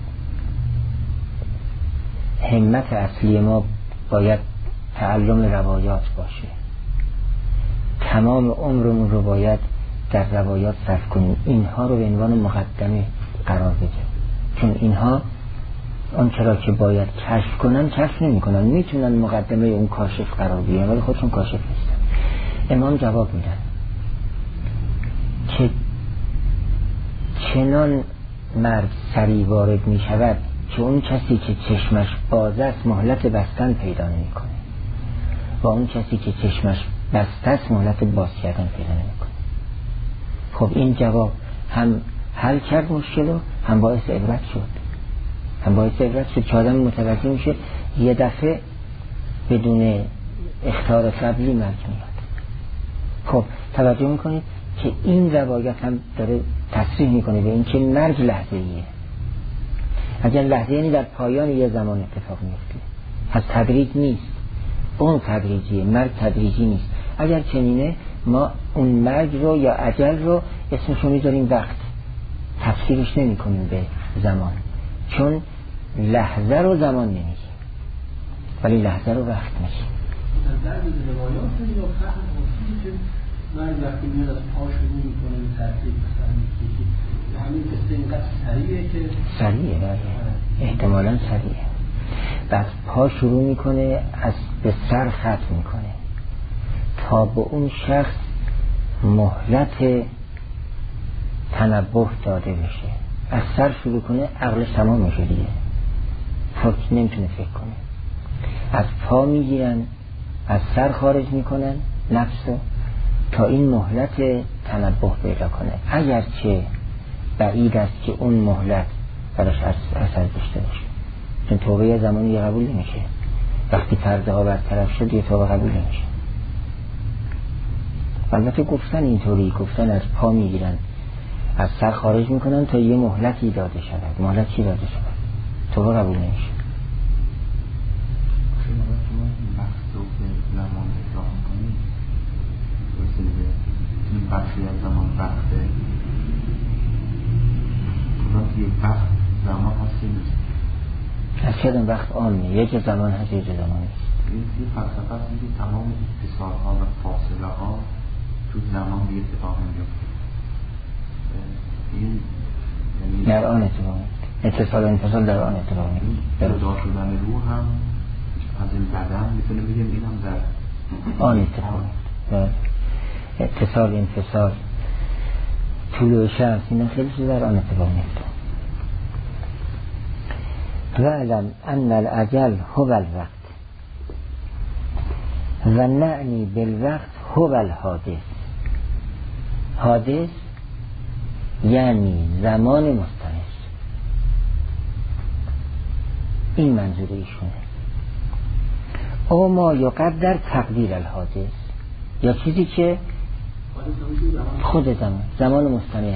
همت اصلی ما باید تعلم روایات باشه. تمام عمرمون رو باید در روایات صرف کنیم، اینها رو به عنوان مقدمه قرار بده، چون اینها آن چرا که باید کشف کنن کشف نمی کنن. میتونن مقدمه اون کاشف قرار بگیرن ولی خودشون کاشف نیستن. امام جواب میدن که چنان مرد سریع وارد می شود که اون کسی که چشمش باز است مهلت بستن پیدا نمی کنه و اون کسی که چشمش بسته است مهلت باز کردن پیدا نمی کنه. خب این جواب هم حل کرد مشکل رو، هم باعث عبرت شد. هم باعث عبرت شد که آدم متوجه میشه یه دفعه بدون اخطار قبلی مرگ میاد. خب توجه میکنید که این روایت هم داره تصریح میکنه به این که مرگ لحظه ایه. اگر لحظه یعنی در پایان یه زمان اتفاق میفته، از تدریج نیست. اون تدریجیه، مرگ تدریجی نیست. اگر چنینه ما اون مرگ رو یا اجل رو اسمشو میذاریم وقت، تفسیرش نمی کنیم به زمان، چون لحظه رو زمان نمیگیم ولی لحظه رو وقت میگیم. در این روایات یا فهم اصولی که مرگ وقتی میاد از پا شروع میکنه به ترتیب مثلا میگه همین قصه اینقدر سریعه که سریعه بله احتمالاً سریعه. بعد پا شروع میکنه از به سر ختم میکنه تا به اون شخص مهلت تنبه داده بشه. از سر شروع کنه عقلش تمام میشه دیگه، فکر نمیتونه فکر کنه. از پا میگیرن از سر خارج میکنن نفس رو تا این مهلت تنبه پیدا کنه، اگرچه بعید است که اون مهلت براش اثر داشته باشه، چون توبه زمانی قبول نمیشه. وقتی پرده ها برطرف شد یه توبه قبول نمیشه. البته گفتن اینطوری، گفتن از پا میگیرن از سر خارج میکنن تا یه مهلتی داده شود. مهلت چی داده شود؟ توبه قبول نمیشه. شما شما مخصوص زمان اصلاح کنید رسیده این بخشی از زمان وقته کدام یک وقت زمان هستی نیست. از چه وقت آنه یک زمان هست یک زمان نیست. این فلسفه هست که تمام اتصالها و فاصله ها تو زمان به اتفاق میفته. این یعنی در آن اتفاق اتصال و انفصال در آن اتفاق میفته. جدا شدن روح هم از این بدن میتونه بگیم این هم در آن اتفاق میفته. اتصال انفصال طلوع شمس اینا خیلی چیز در آن اتفاق میفته. وعلم ان الاجل هو الوقت و نعنی بالوقت هو الحادث. حادث یعنی زمان مستمر. این منظور ایشونه. او ما یقدر تقدیر الحادث، یا چیزی که خود زمان زمان مستمر.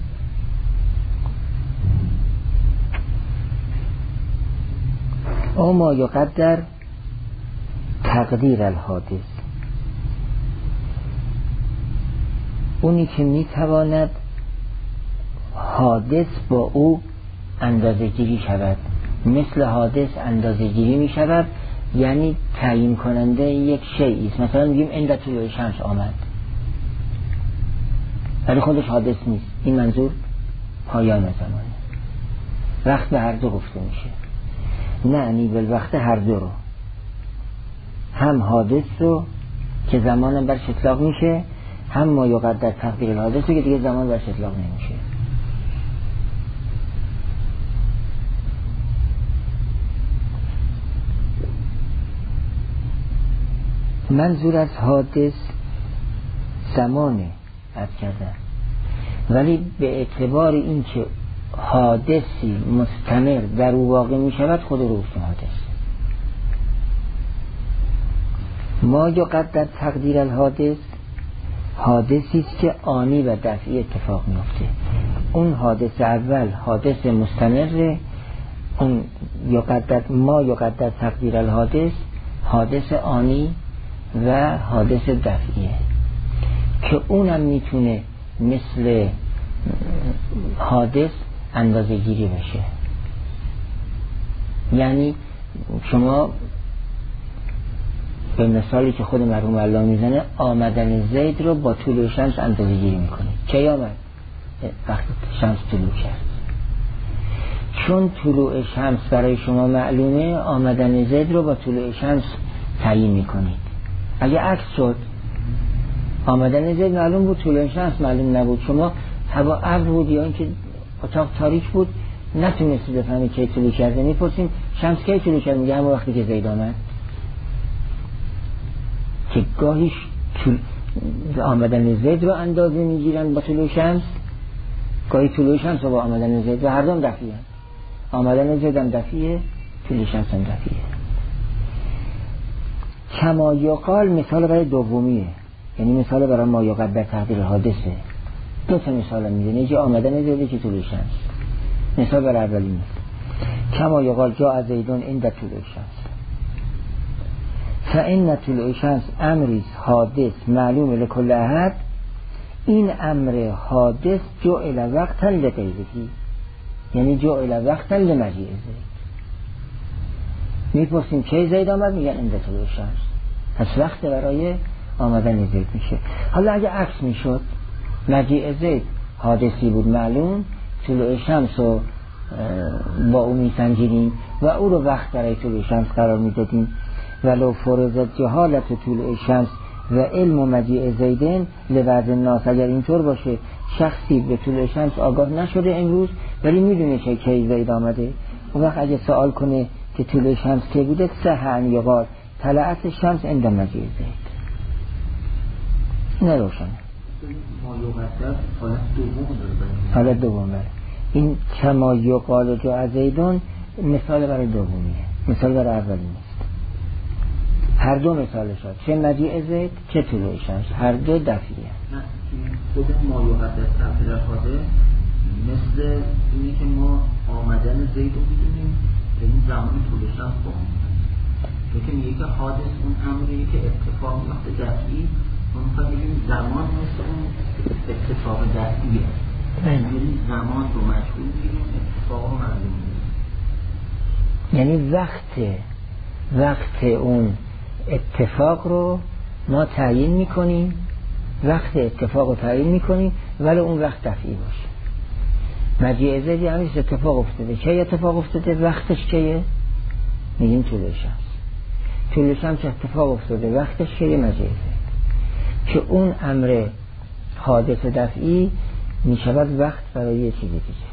او ما یقدر تقدیر الحادث، اونی که میتواند حادث با او اندازه گیری شود. مثل حادث اندازه گیری می شود، یعنی تعیین کننده یک شیئی است. مثلا میگیم عند طلوع شمس آمد، ولی خودش حادث نیست. این منظور پایان زمانه. وقت به هر دو گفته میشه. نعنی بالوقت هر دو رو، هم حادث رو که زمان برش اطلاق میشه، هم ما یقدر تقدیر الحادث رو که دیگه زمان برش اطلاق نمیشه. منظور از حادث زمانه عرض کردن، ولی به اعتبار این که حادثی مستمر در او واقع می شود خود روح حادث. ما یقدر تقدیر الحادث، حادثی است که آنی و دفعی اتفاق میفته. اون حادث اول حادث مستمر، اون یقدر ما یقدر تقدیر الحادث حادث آنی و حادث دفعیه که اونم میتونه مثل حادث اندازه گیری بشه. یعنی شما به مثالی که خود مرحوم الله میزنه آمدن زید رو با طلوع شمس اندازه گیری میکنید. کی آمد؟ وقتی شمس طلوع کرد. چون طلوع شمس برای شما معلومه آمدن زید رو با طلوع شمس تعیین میکنید. اگه عکس شد آمدن زید معلوم بود طلوع شمس معلوم نبود، شما هوا ابر بود یا اینکه اتاق تاریک بود نتونستید بفهمید کی طلوع کرده، میپرسیم شمس کی طلوع کرد؟ میگه همون وقتی که زید آمد. که گاهیش آمدن زید رو اندازه میگیرن با طلوع شمس، گاهی طلوع شمس رو با آمدن زید و هر دوم دفعیه. آمدن زید هم دفعیه، طلوع شمس هم دفعیه. کما یقال مثال برای دومیه، یعنی مثال برای ما یقدر تقدیر حادثه. دو تا مثال میزنه، یکی آمدن زید یکی طلوع شمس. مثال برای اولی نیست. کما یقال جاء زیدون عند طلوع شمس فإن طلوع شمس امری حادث معلوم لکل احد. این امر حادث جعل وقتا لغیره، یعنی جعل وقتا لمجیء زید. میپرسیم کی زید آمد؟ میگن عند طلوع شمس. پس وقت برای آمدن زید میشه. حالا اگه عکس میشد مجیء زید حادثی بود معلوم، طلوع شمس رو با او میسنجیدیم و او رو وقت برای طلوع شمس قرار میدادیم. ولو فرضت جهالت طلوع شمس و علم و مجیء زیدن لبعض الناس، اگر اینطور باشه شخصی به طلوع شمس آگاه نشده امروز ولی میدونه که کی زید آمده، اون وقت اگه سوال کنه که طلوع شمس کی بوده صح ان یقال طلعت شمس عند مجیء زید. نه روشنه. حالت دوم بره. این کما یقال جاء زیدون مثال برای دومیه، مثال برای اولی نیست. هر دو مثال شد، چه مجیء زید چه طلوع شمس، هر دو دفعیه. نه خود ما یقدر تقدیر حادث مثل اینی که ما آمدن زید رو بدونیم به این زمان طلوع شمس با همون که میگه که حادث اون امری که اتفاق میفته دفعی، اون فقط بگیم زمان مثل اون اتفاق دفعیه. یعنی زمان رو مشغول بگیم اتفاق رو معلوم بگیم، یعنی وقت وقت اون اتفاق رو ما تعیین میکنیم، وقت اتفاق رو تعیین میکنیم ولی اون وقت دفعی باشه. مجیء زید یعنی اتفاق افتاده، چه اتفاق افتاده؟ وقتش چیه؟ میگیم طلوع شمس. طلوع شمس اتفاق افتاده، وقتش چیه؟ مجیء زید. که اون امر حادث دفعی میشود وقت برای یه چیزی دیگه.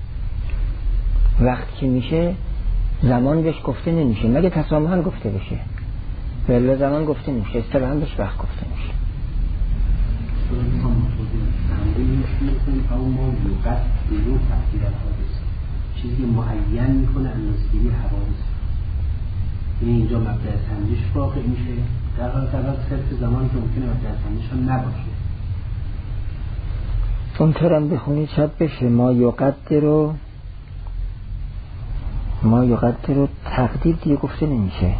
وقت که میشه زمان بهش گفته نمیشه مگه تسامحاً گفته بشه، ولی زمان گفته نمیشه، اصطلاحاً بهش وقت گفته میشه. چیزی معین میکنه اندازه‌گیری حوادث. این اینجا مبدأ تنجیش واقع میشه، در حالت اول صرف زمان که ممکنه مبدأ تنجیش هم نباشه. اونطورم بخونید شب بشه ما یقدر رو ما یقدر رو تقدیر دیگه گفته نمیشه.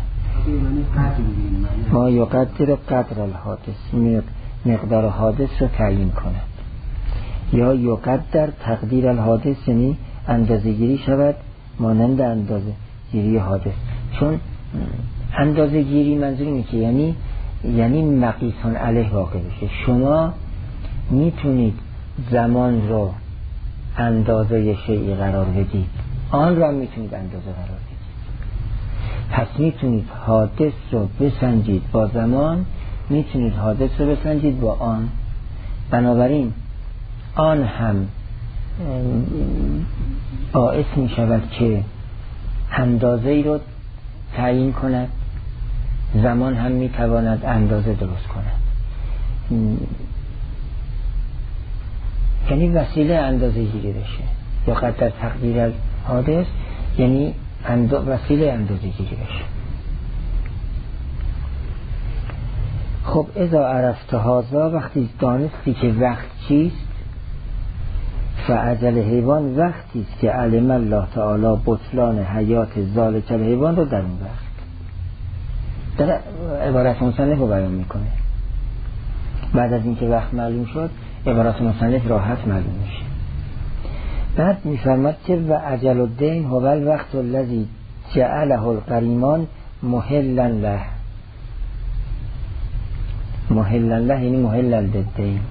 ما یقدر قدر الحادث، مقدار حادث رو تعیین کند. یا یقدر تقدیر الحادث یعنی اندازه گیری شود مانند اندازه گیری حادث. چون اندازه گیری منظور اینه که یعنی یعنی مقیسان علیه واقع بشه. شما میتونید زمان رو اندازه شیئی قرار بدید، آن را میتونید اندازه قرار بدید. پس میتونید حادث رو بسنجید با زمان، میتونید حادث رو بسنجید با آن. بنابراین آن هم باعث میشود که اندازه ای رو تعیین کند، زمان هم میتواند اندازه درست کند. یعنی وسیله اندازه گیری بشه. یا قدر تقدیر از حادث، یعنی اندو وسیله اندازه گیری بشه. خب اذا عرفت هذا، وقتی دانستی که وقت چیست، فاجل حیوان وقتی است که علم الله تعالی بطلان حیات ذالک الحیوان رو در اون وقت. در عبارت مصنف رو بیان میکنه. بعد از اینکه وقت معلوم شد عبارت مصنف راحت معلوم میشه. بعد میفرماد که و اجل الدین هو الوقت الذی جعله القریمان محلا له. محلا له یعنی محلا للدین.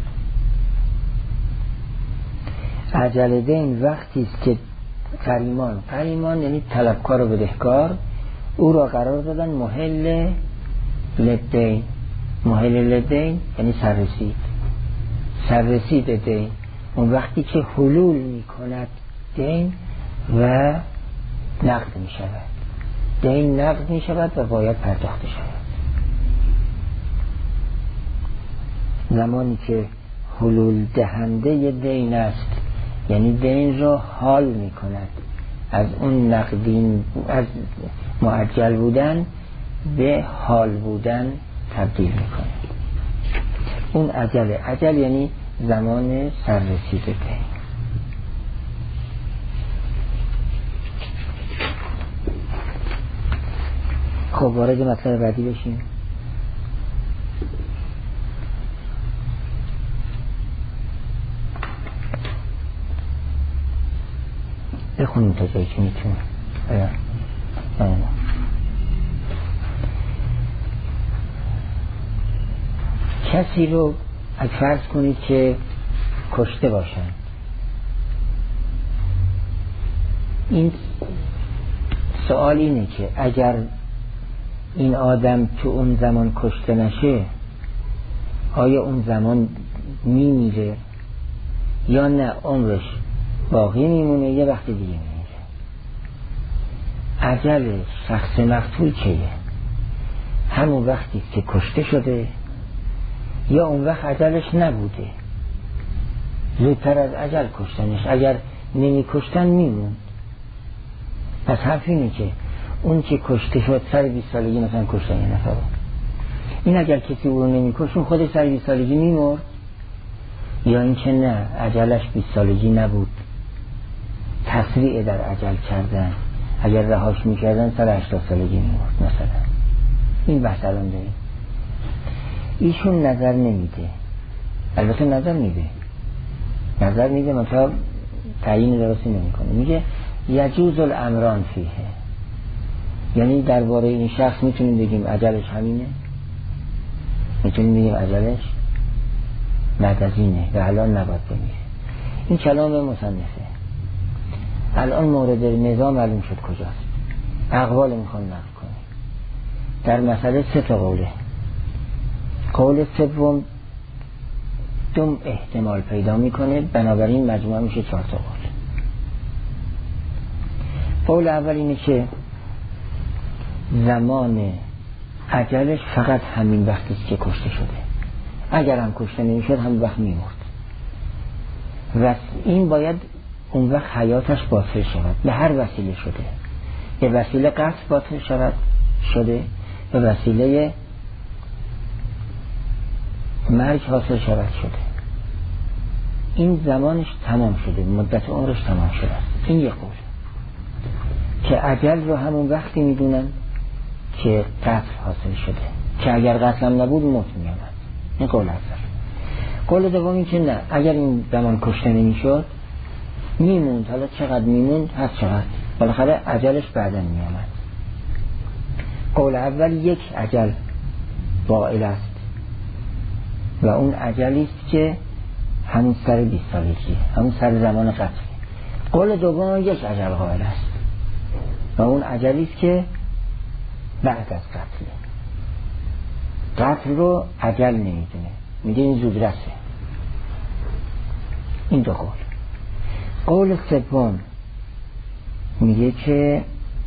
اجل دین وقتی است که قریمان، قریمان یعنی طلبکار و بدهکار، او را قرار دادن محل للدین. محل للدین یعنی سررسید، سررسید دین. اون وقتی که حلول می کند دین و نقد می شود، دین نقد می شود و باید پرداخته شود. زمانی که حلول دهنده دین است، یعنی دین را حال می کند، از اون نقدین، از معجل بودن به حال بودن تبدیل می کند. اون عجل، عجل یعنی زمان سررسید دین. خب وارد مطلب بعدی بشیم. بخونیم تا جایی که میتونیم. کسی رو از فرض کنید که کشته باشن. این سوال اینه که اگر این آدم تو اون زمان کشته نشه، آیا اون زمان میمیره یا نه عمرش باقی میمونه یه وقت دیگه میمیره؟ اجل شخص مقتول کیه؟ همون وقتی که کشته شده یا اون وقت اجلش نبوده، زودتر از اجل کشتنش؟ اگر نمی کشتن میموند. پس حرف اینه که اون که کشته شد سر بیست سالگی مثلا کشتن یه نفر، این اگر کسی او رو نمی کشت اون خودش سر بیست سالگی میمرد، یا اینکه نه اجلش بیست سالگی نبود، تسریع در اجل کردن، اگر رهاش میکردن سر هشتاد سالگی میمرد مثلا. این بحث الان داریم. ایشون نظر نمیده، البته نظر میده، نظر میده مثلا تعیین درستی نمیکنه. میگه یجوز الامران فیه، یعنی درباره این شخص میتونیم بگیم اجلش همینه، میتونیم بگیم اجلش بعد از اینه و الان نباید بمیره. این کلام مصنفه. الان مورد نظام معلوم شد کجاست. اقوال میخوان نقل کنه در مسئله. سه تا قوله. قول سوم دوم احتمال پیدا میکنه، بنابراین مجموع میشه چهار تا قول. قول اول اینه که زمان اجلش فقط همین وقتی که کشته شده، اگر هم کشته نمیشد همین وقت میمرد و این باید اون وقت حیاتش باطل شود به هر وسیله شده. به وسیله قتل باطل شود شده، به وسیله مرگ حاصل شود شده. این زمانش تمام شده، مدت عمرش تمام شده. این یک قول که اجل رو همون وقتی میدونن که قتل حاصل شده، که اگر قتل هم نبود موت میامد. این قول اول. قول دوم این که نه، اگر این زمان کشته نمیشد میموند، حالا چقدر میموند هست چقدر، بالاخره اجلش بعداً میامد. قول اول یک اجل باطل است و اون اجلی است که همون سر بیست سالگی، همون سر زمان قتل. قول دوم یک اجل قائل است و اون اجلی است که بعد از قتل. قتل رو اجل نمیدونه، میگه این زود رسه. این دو قول. قول سوم میگه که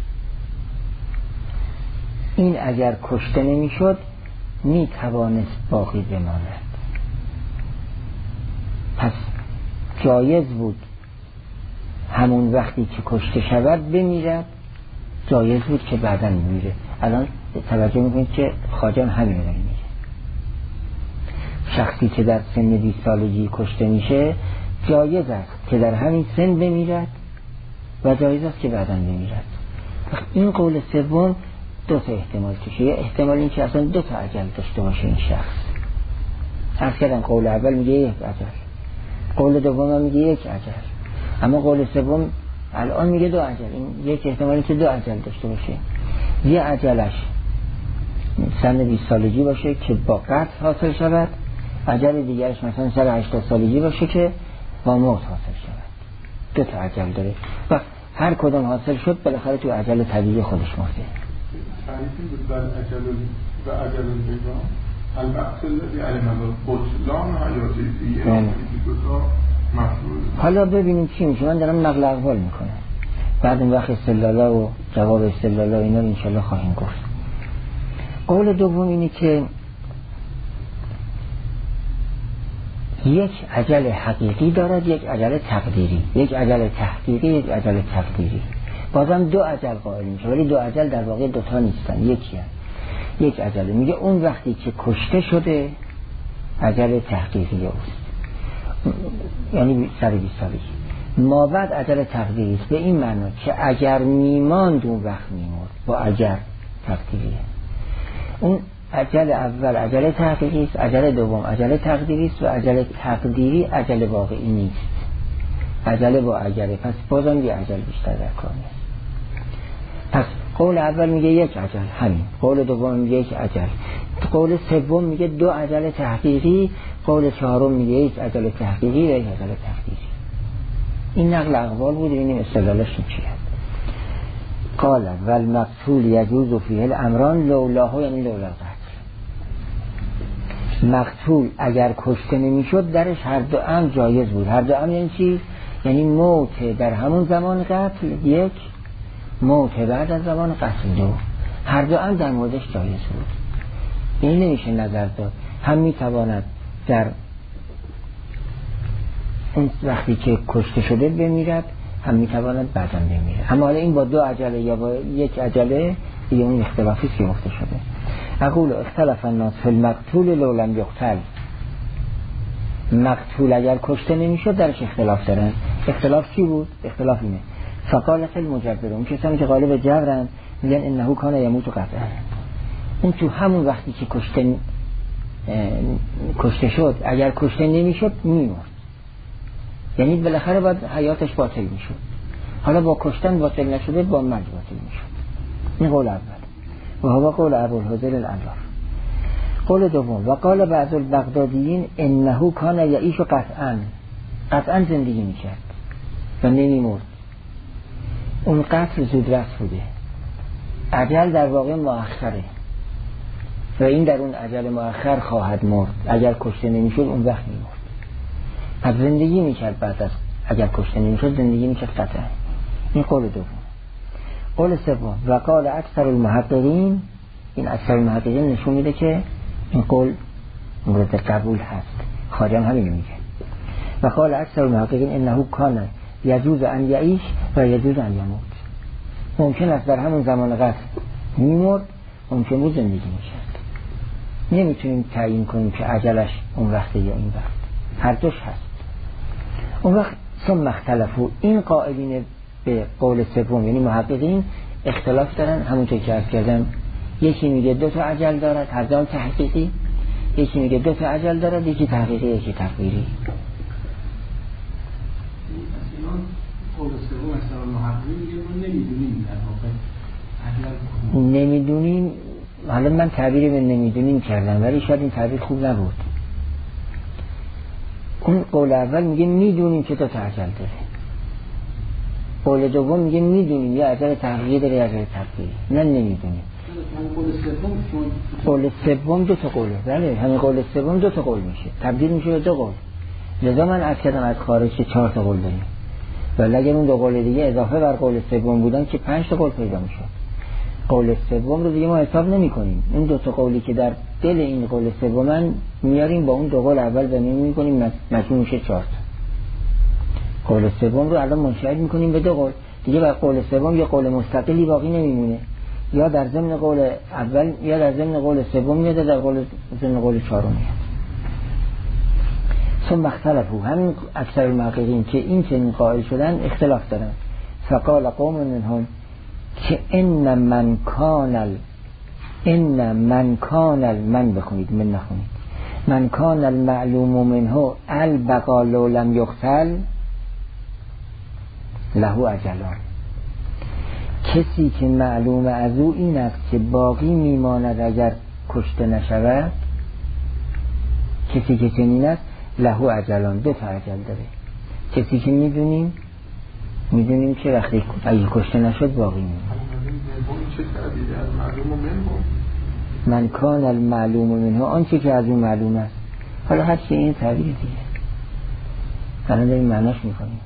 این اگر کشته نمیشد میتوانست باقی بماند، پس جایز بود همون وقتی که کشته شود بمیرد جایز بود که بعداً میمیره. الان توجه میکنید که خواجه همین رو میگه، شخصی که در سن بیست سالگی کشته میشه جایز است که در همین سن بمیرد و جایز است که بعداً بمیرد. این قول سوم دو تا احتمال توشه. یه احتمال این که اصلا دو تا اجل داشته باشه این شخص. عرض کردم قول اول میگه یک اجل، قول دوم میگه یک اجل، اما قول سوم الان میگه دو اجل. این یک احتمالی که دو اجل داشته باشه، یه اجلش سن بیست سالگی باشه که با قتل حاصل شود، اجل دیگرش مثلا سن هشتاد سالگی باشه که با موت حاصل شود. دو تا اجل داره و هر کدوم حاصل شد بالاخره تو اجل طبیعی خودش مرده. تعریفی بود بر اجل و اجل البیضا البحث الذی علم البطلان حیاتی فیه دو تا مفروض. حالا ببینیم چی میشه. من دارم نقل اقوال میکنم، بعد اون وقت استدلال و جواب استدلال و اینا رو انشالله خواهیم گفت. قول دوم اینه که یک اجل حقیقی دارد، یک اجل تقدیری، یک اجل تحقیقی، یک اجل تقدیری. بازم دو اجل قائل میشه، ولی دو اجل در واقع دوتا نیستن، یکی هست. یک اجل میگه اون وقتی که کشته شده اجل تحقیقی اوست، یعنی سر بیست سالگی. ما بعد اجل تقدیری است، به این معنا که اگر میماند اون وقت میمرد، با اجل تقدیریه. اون اجل اول اجل تحقیقی است، اجل دوم اجل تقدیری است و اجل تقدیری اجل واقعی نیست، اجل با اجله. پس بازم یه اجل بیشتر در کار نیست. پس قول اول میگه یک اجل همین، قول دوم میگه یک اجل، قول سوم میگه دو اجل تحقیقی، قول چهارم میگه یک اجل تحقیقی و یک اجل تقدیری. این نقل اقوال بود. ببینیم استدلالش چیه. قال والمقتول یجوز فیه الامران لولاه، یعنی لولا القتل. مقتول اگر کشته نمیشد درش هر دو امر جایز بود. هر دو امر یعنی چی؟ یعنی موت در همون زمان قتل یک، موت بعد از زمان قتل دو. هر دو امر در موردش جایز بود. این نمیشه نظر داد. هم میتواند در اون وقتی که کشته شده بمیرد، هم میتواند بعداً بمیره. اما حالا این با دو عجله یا با یک عجله دیگه اون اختلافی که گفته شده. اقول اختلاف الناس فی المقتول لو لم یقتل. مقتول اگر کشته نمیشد درش اختلاف دارن. اختلاف چی بود؟ اختلاف اینه فقالت المجبرون، کسانی که غالب جبرن میگن انه کان یموت قطعا. اون تو همون وقتی که کشته کشته شد اگر کشته نمیشد میمرد، یعنی بالاخره باید حیاتش باطل میشد. حالا با کشتن باطل نشده، با مرگ باطل میشد. این قول اول و هوا قول ابوالهذیل العلاف. قول دوم و قال بعض البغدادیین انه کان یعیش قطعا، قطعا زندگی میکرد و نمیمرد. اون قتل زودرس بوده، اجل در واقع مؤخره و این در اون اجل مؤخر خواهد مرد. اگر کشته نمیشد اون وقت میمرد. پس زندگی میکرد بعد از اگر کشته نمیشد زندگی میکرد قطعا. این قول دوم. قول سوم و قال اکثر المحققین، این اکثر المحققین نشون میده که این قول مورد قبول هست. خواجه همین میگه و قال اکثر المحققین انه کان یجوز ان یعیش و یجوز ان یموت. ممکن است در همون زمان قتل میمرد، ممکن بود زندگی میکرد. نمیتونیم تعیین کنیم که اجلش اون وقته یا این وقت، هر دوش هست. اون وقت ثم اختلفوا، این قائلین به قول سوم یعنی محققین اختلاف دارن. همونطور که عرض کردم یکی میگه دو تا اجل دارد، هر دو تحقیقی، یکی میگه دو تا اجل دارد، یکی تحقیقی یکی تقدیری. قول سوم اصلا محققین میگه ما نمیدونیم در واقع اجل نمیدونیم. حالا من تعبیر به نمیدونیم کردم ولی شاید این تعبیر خوب نبود. اون قول اول میگه میدونیم که دو تا اجل داره، قول دوم میگه میدونیم یا اجل تحقیقی داره یا اجل تقدیری. نه نمیدونیم. قول سوم دو تا قوله. بله همین قول سوم دو تا قول میشه، تبدیل میشه به دو قول. لذا من عرض کردم از خارج که چهار تا قول داریم، ولی اگر اون دو قول دیگه اضافه بر قول سوم بودن که پنج تا قول پیدا میشه. قول سوم رو دیگه ما حساب نمی کنیم. اون دو تا قولی که در دل این قول سوم میاریم با اون دو قول اول زمین میکنیم، مجموع میشه چهار تا. قول سوم رو الان منشعب میکنیم به دو قول دیگه. بر قول سوم یه قول مستقلی باقی نمیمونه، یا در ضمن قول اول یا در ضمن قول سوم میاد، در قول ضمن قول چهارم میاد. ثم اختلفوا، همین اکثر المحققین که این چنین قائل شدن اختلاف دارن. فقال قوم منهم که ان من کان ال ان من کان من بخونید من نخونید من کان المعلوم منه البقا لو لم یقتل له اجلان. کسی که معلوم از او این است که باقی میماند اگر کشته نشود، کسی که چنین است له اجلان، دو تا اجل داره. کسی که میدونیم میدونیم که وقتی اگه کشته نشد باقی میماند. من کان المعلوم منه، آنچه که از اون معلوم است. حالا هر چی این تعبیر دیگه الان داریم معناش میکنیم.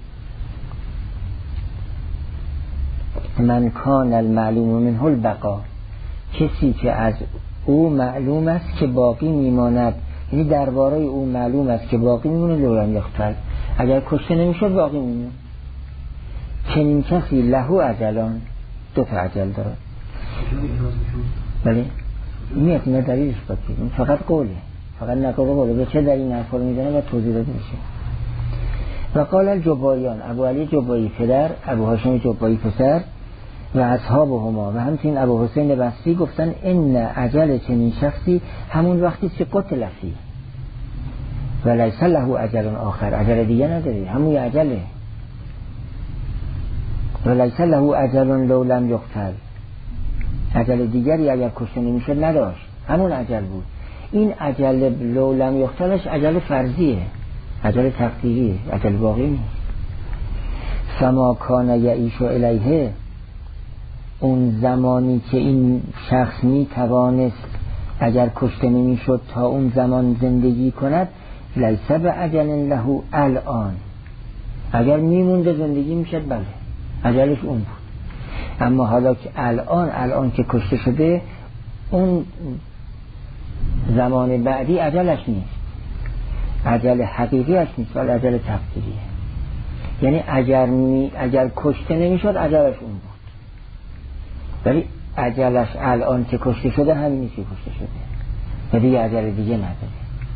من کان المعلوم منه البقا، کسی که از او معلوم است که باقی میماند، یعنی درباره او معلوم است که باقی میمونه لولم یقتل، اگر کشته نمیشد باقی میمونه. چنین کسی له اجلان، دو تا اجل داره. بله میاد اینا دلیلش باید بگیم، فقط قوله، فقط نقل قوله. به چه دلیل این حرفا رو میزنه و توضیح داده میشه. و قال الجباییان، ابو علی جبایی پدر، ابو هاشم جبایی پسر و اصحابهما و همچنین ابو حسین بصری گفتن ان اجل چنین شخصی همون وقتی که قتل فی و لیس له اجل آخر، اجل دیگه نداره، همون اجله. و لیس له اجل لو لم یقتل، اجل دیگری اگر کشته نمیشد نداشت، همون اجل بود. این اجل لو لم یقتلش اجل فرضیه، اجل تقدیریه، اجل باقی نیست. فما کان یعیش الیه، اون زمانی که این شخص می توانست اگر کشته نمی شد تا اون زمان زندگی کند، لیس به اجل له الان، اگر می مونده زندگی می شد، بله اجلش اون بود. اما حالا که الان الان که کشته شده، اون زمان بعدی اجلش نیست، اجل حقیقیش نیست، ولی اجل تقدیریه. یعنی اگر می اگر کشته نمی شد اجلش اون بود، ولی اجلش الان که کشته شده همینی که کشته شده و دیگه اجل دیگه نداره.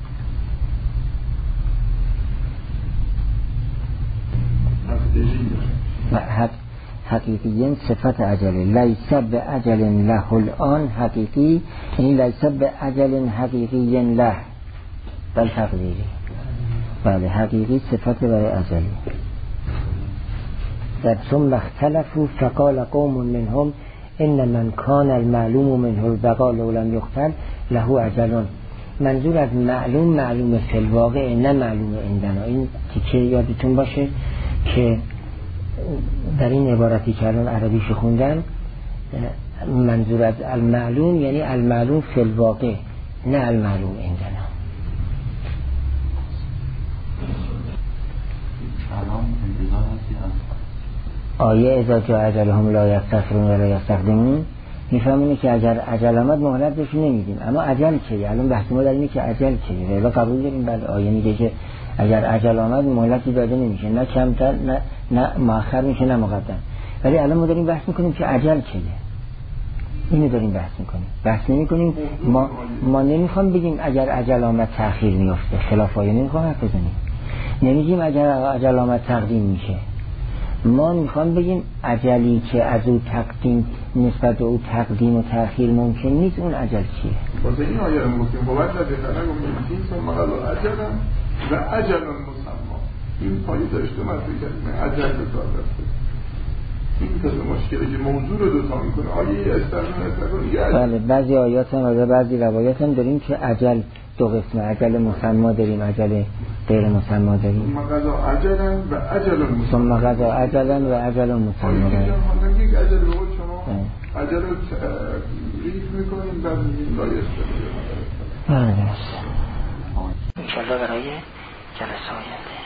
و حق حقیقیین صفت عجله، لیس به اجل له الان حقیقی، یعنی لیس به اجل حقیقی له بل تقدیری. بله حقیقی صفت برای عجله. در ثم اختلفوا فقال قوم منهم ان من کان المعلوم منه البقا لو لم یقتل له اجلون. منظور از معلوم معلوم فی الواقع، نه معلوم عندنا. این تیکه یادتون باشه که در این عبارتی که الان عربیش خوندن، منظور از المعلوم یعنی المعلوم فی الواقع، نه المعلوم عندنا. آیه اذا جاء اجلهم لا یستأخرون ولا یستقدمون میفهمونه که اگر اجل آمد مهلت بهش نمیدیم. اما اجل چیه؟ الان بحث ما در اینه که اجل چیه. ولی قبول داریم بله آیه میگه که اگر اجل آمد مهلتی داده نمیشه، نه کمتر نه نه مؤخر میشه نه مقدم. ولی الان ما داریم بحث میکنیم که اجل چیه، اینو داریم بحث میکنیم. بحث نمیکنیم ما ما نمیخوام بگیم اگر اجل آمد تأخیر میفته، خلاف آیه نمیخوام حرف بزنیم. نمیگیم اگر اجل آمد تقدیم میشه. ما میخوام بگیم اجلی که از او تقدیم نسبت او تقدیم و تأخیر ممکن نیست، اون اجل چیه؟ واسه این آیه رو میگیم با وجه بهتره گفتیم ثم قضا اجلا و اجل مسمى. این پایه داشته مطرح کردیم اجل به کار رفته. این کسی مشکلی که موضوع رو دوتا میکنه آیه استرنون استرنون. بله بعضی آیات هم و بعضی روایات هم داریم که اجل دو قسمه، اجل مسمى داریم، اجل غیر مسمى داریم. ثم قضا اجلا و اجل مسمى. ثم قضا اجلا و اجل مسمى. آیه که جان یک اجل به قول شما اجل رو ریف میکنیم بعد میگیم لایه استرنون. بله انشاءالله برای جلسه آینده.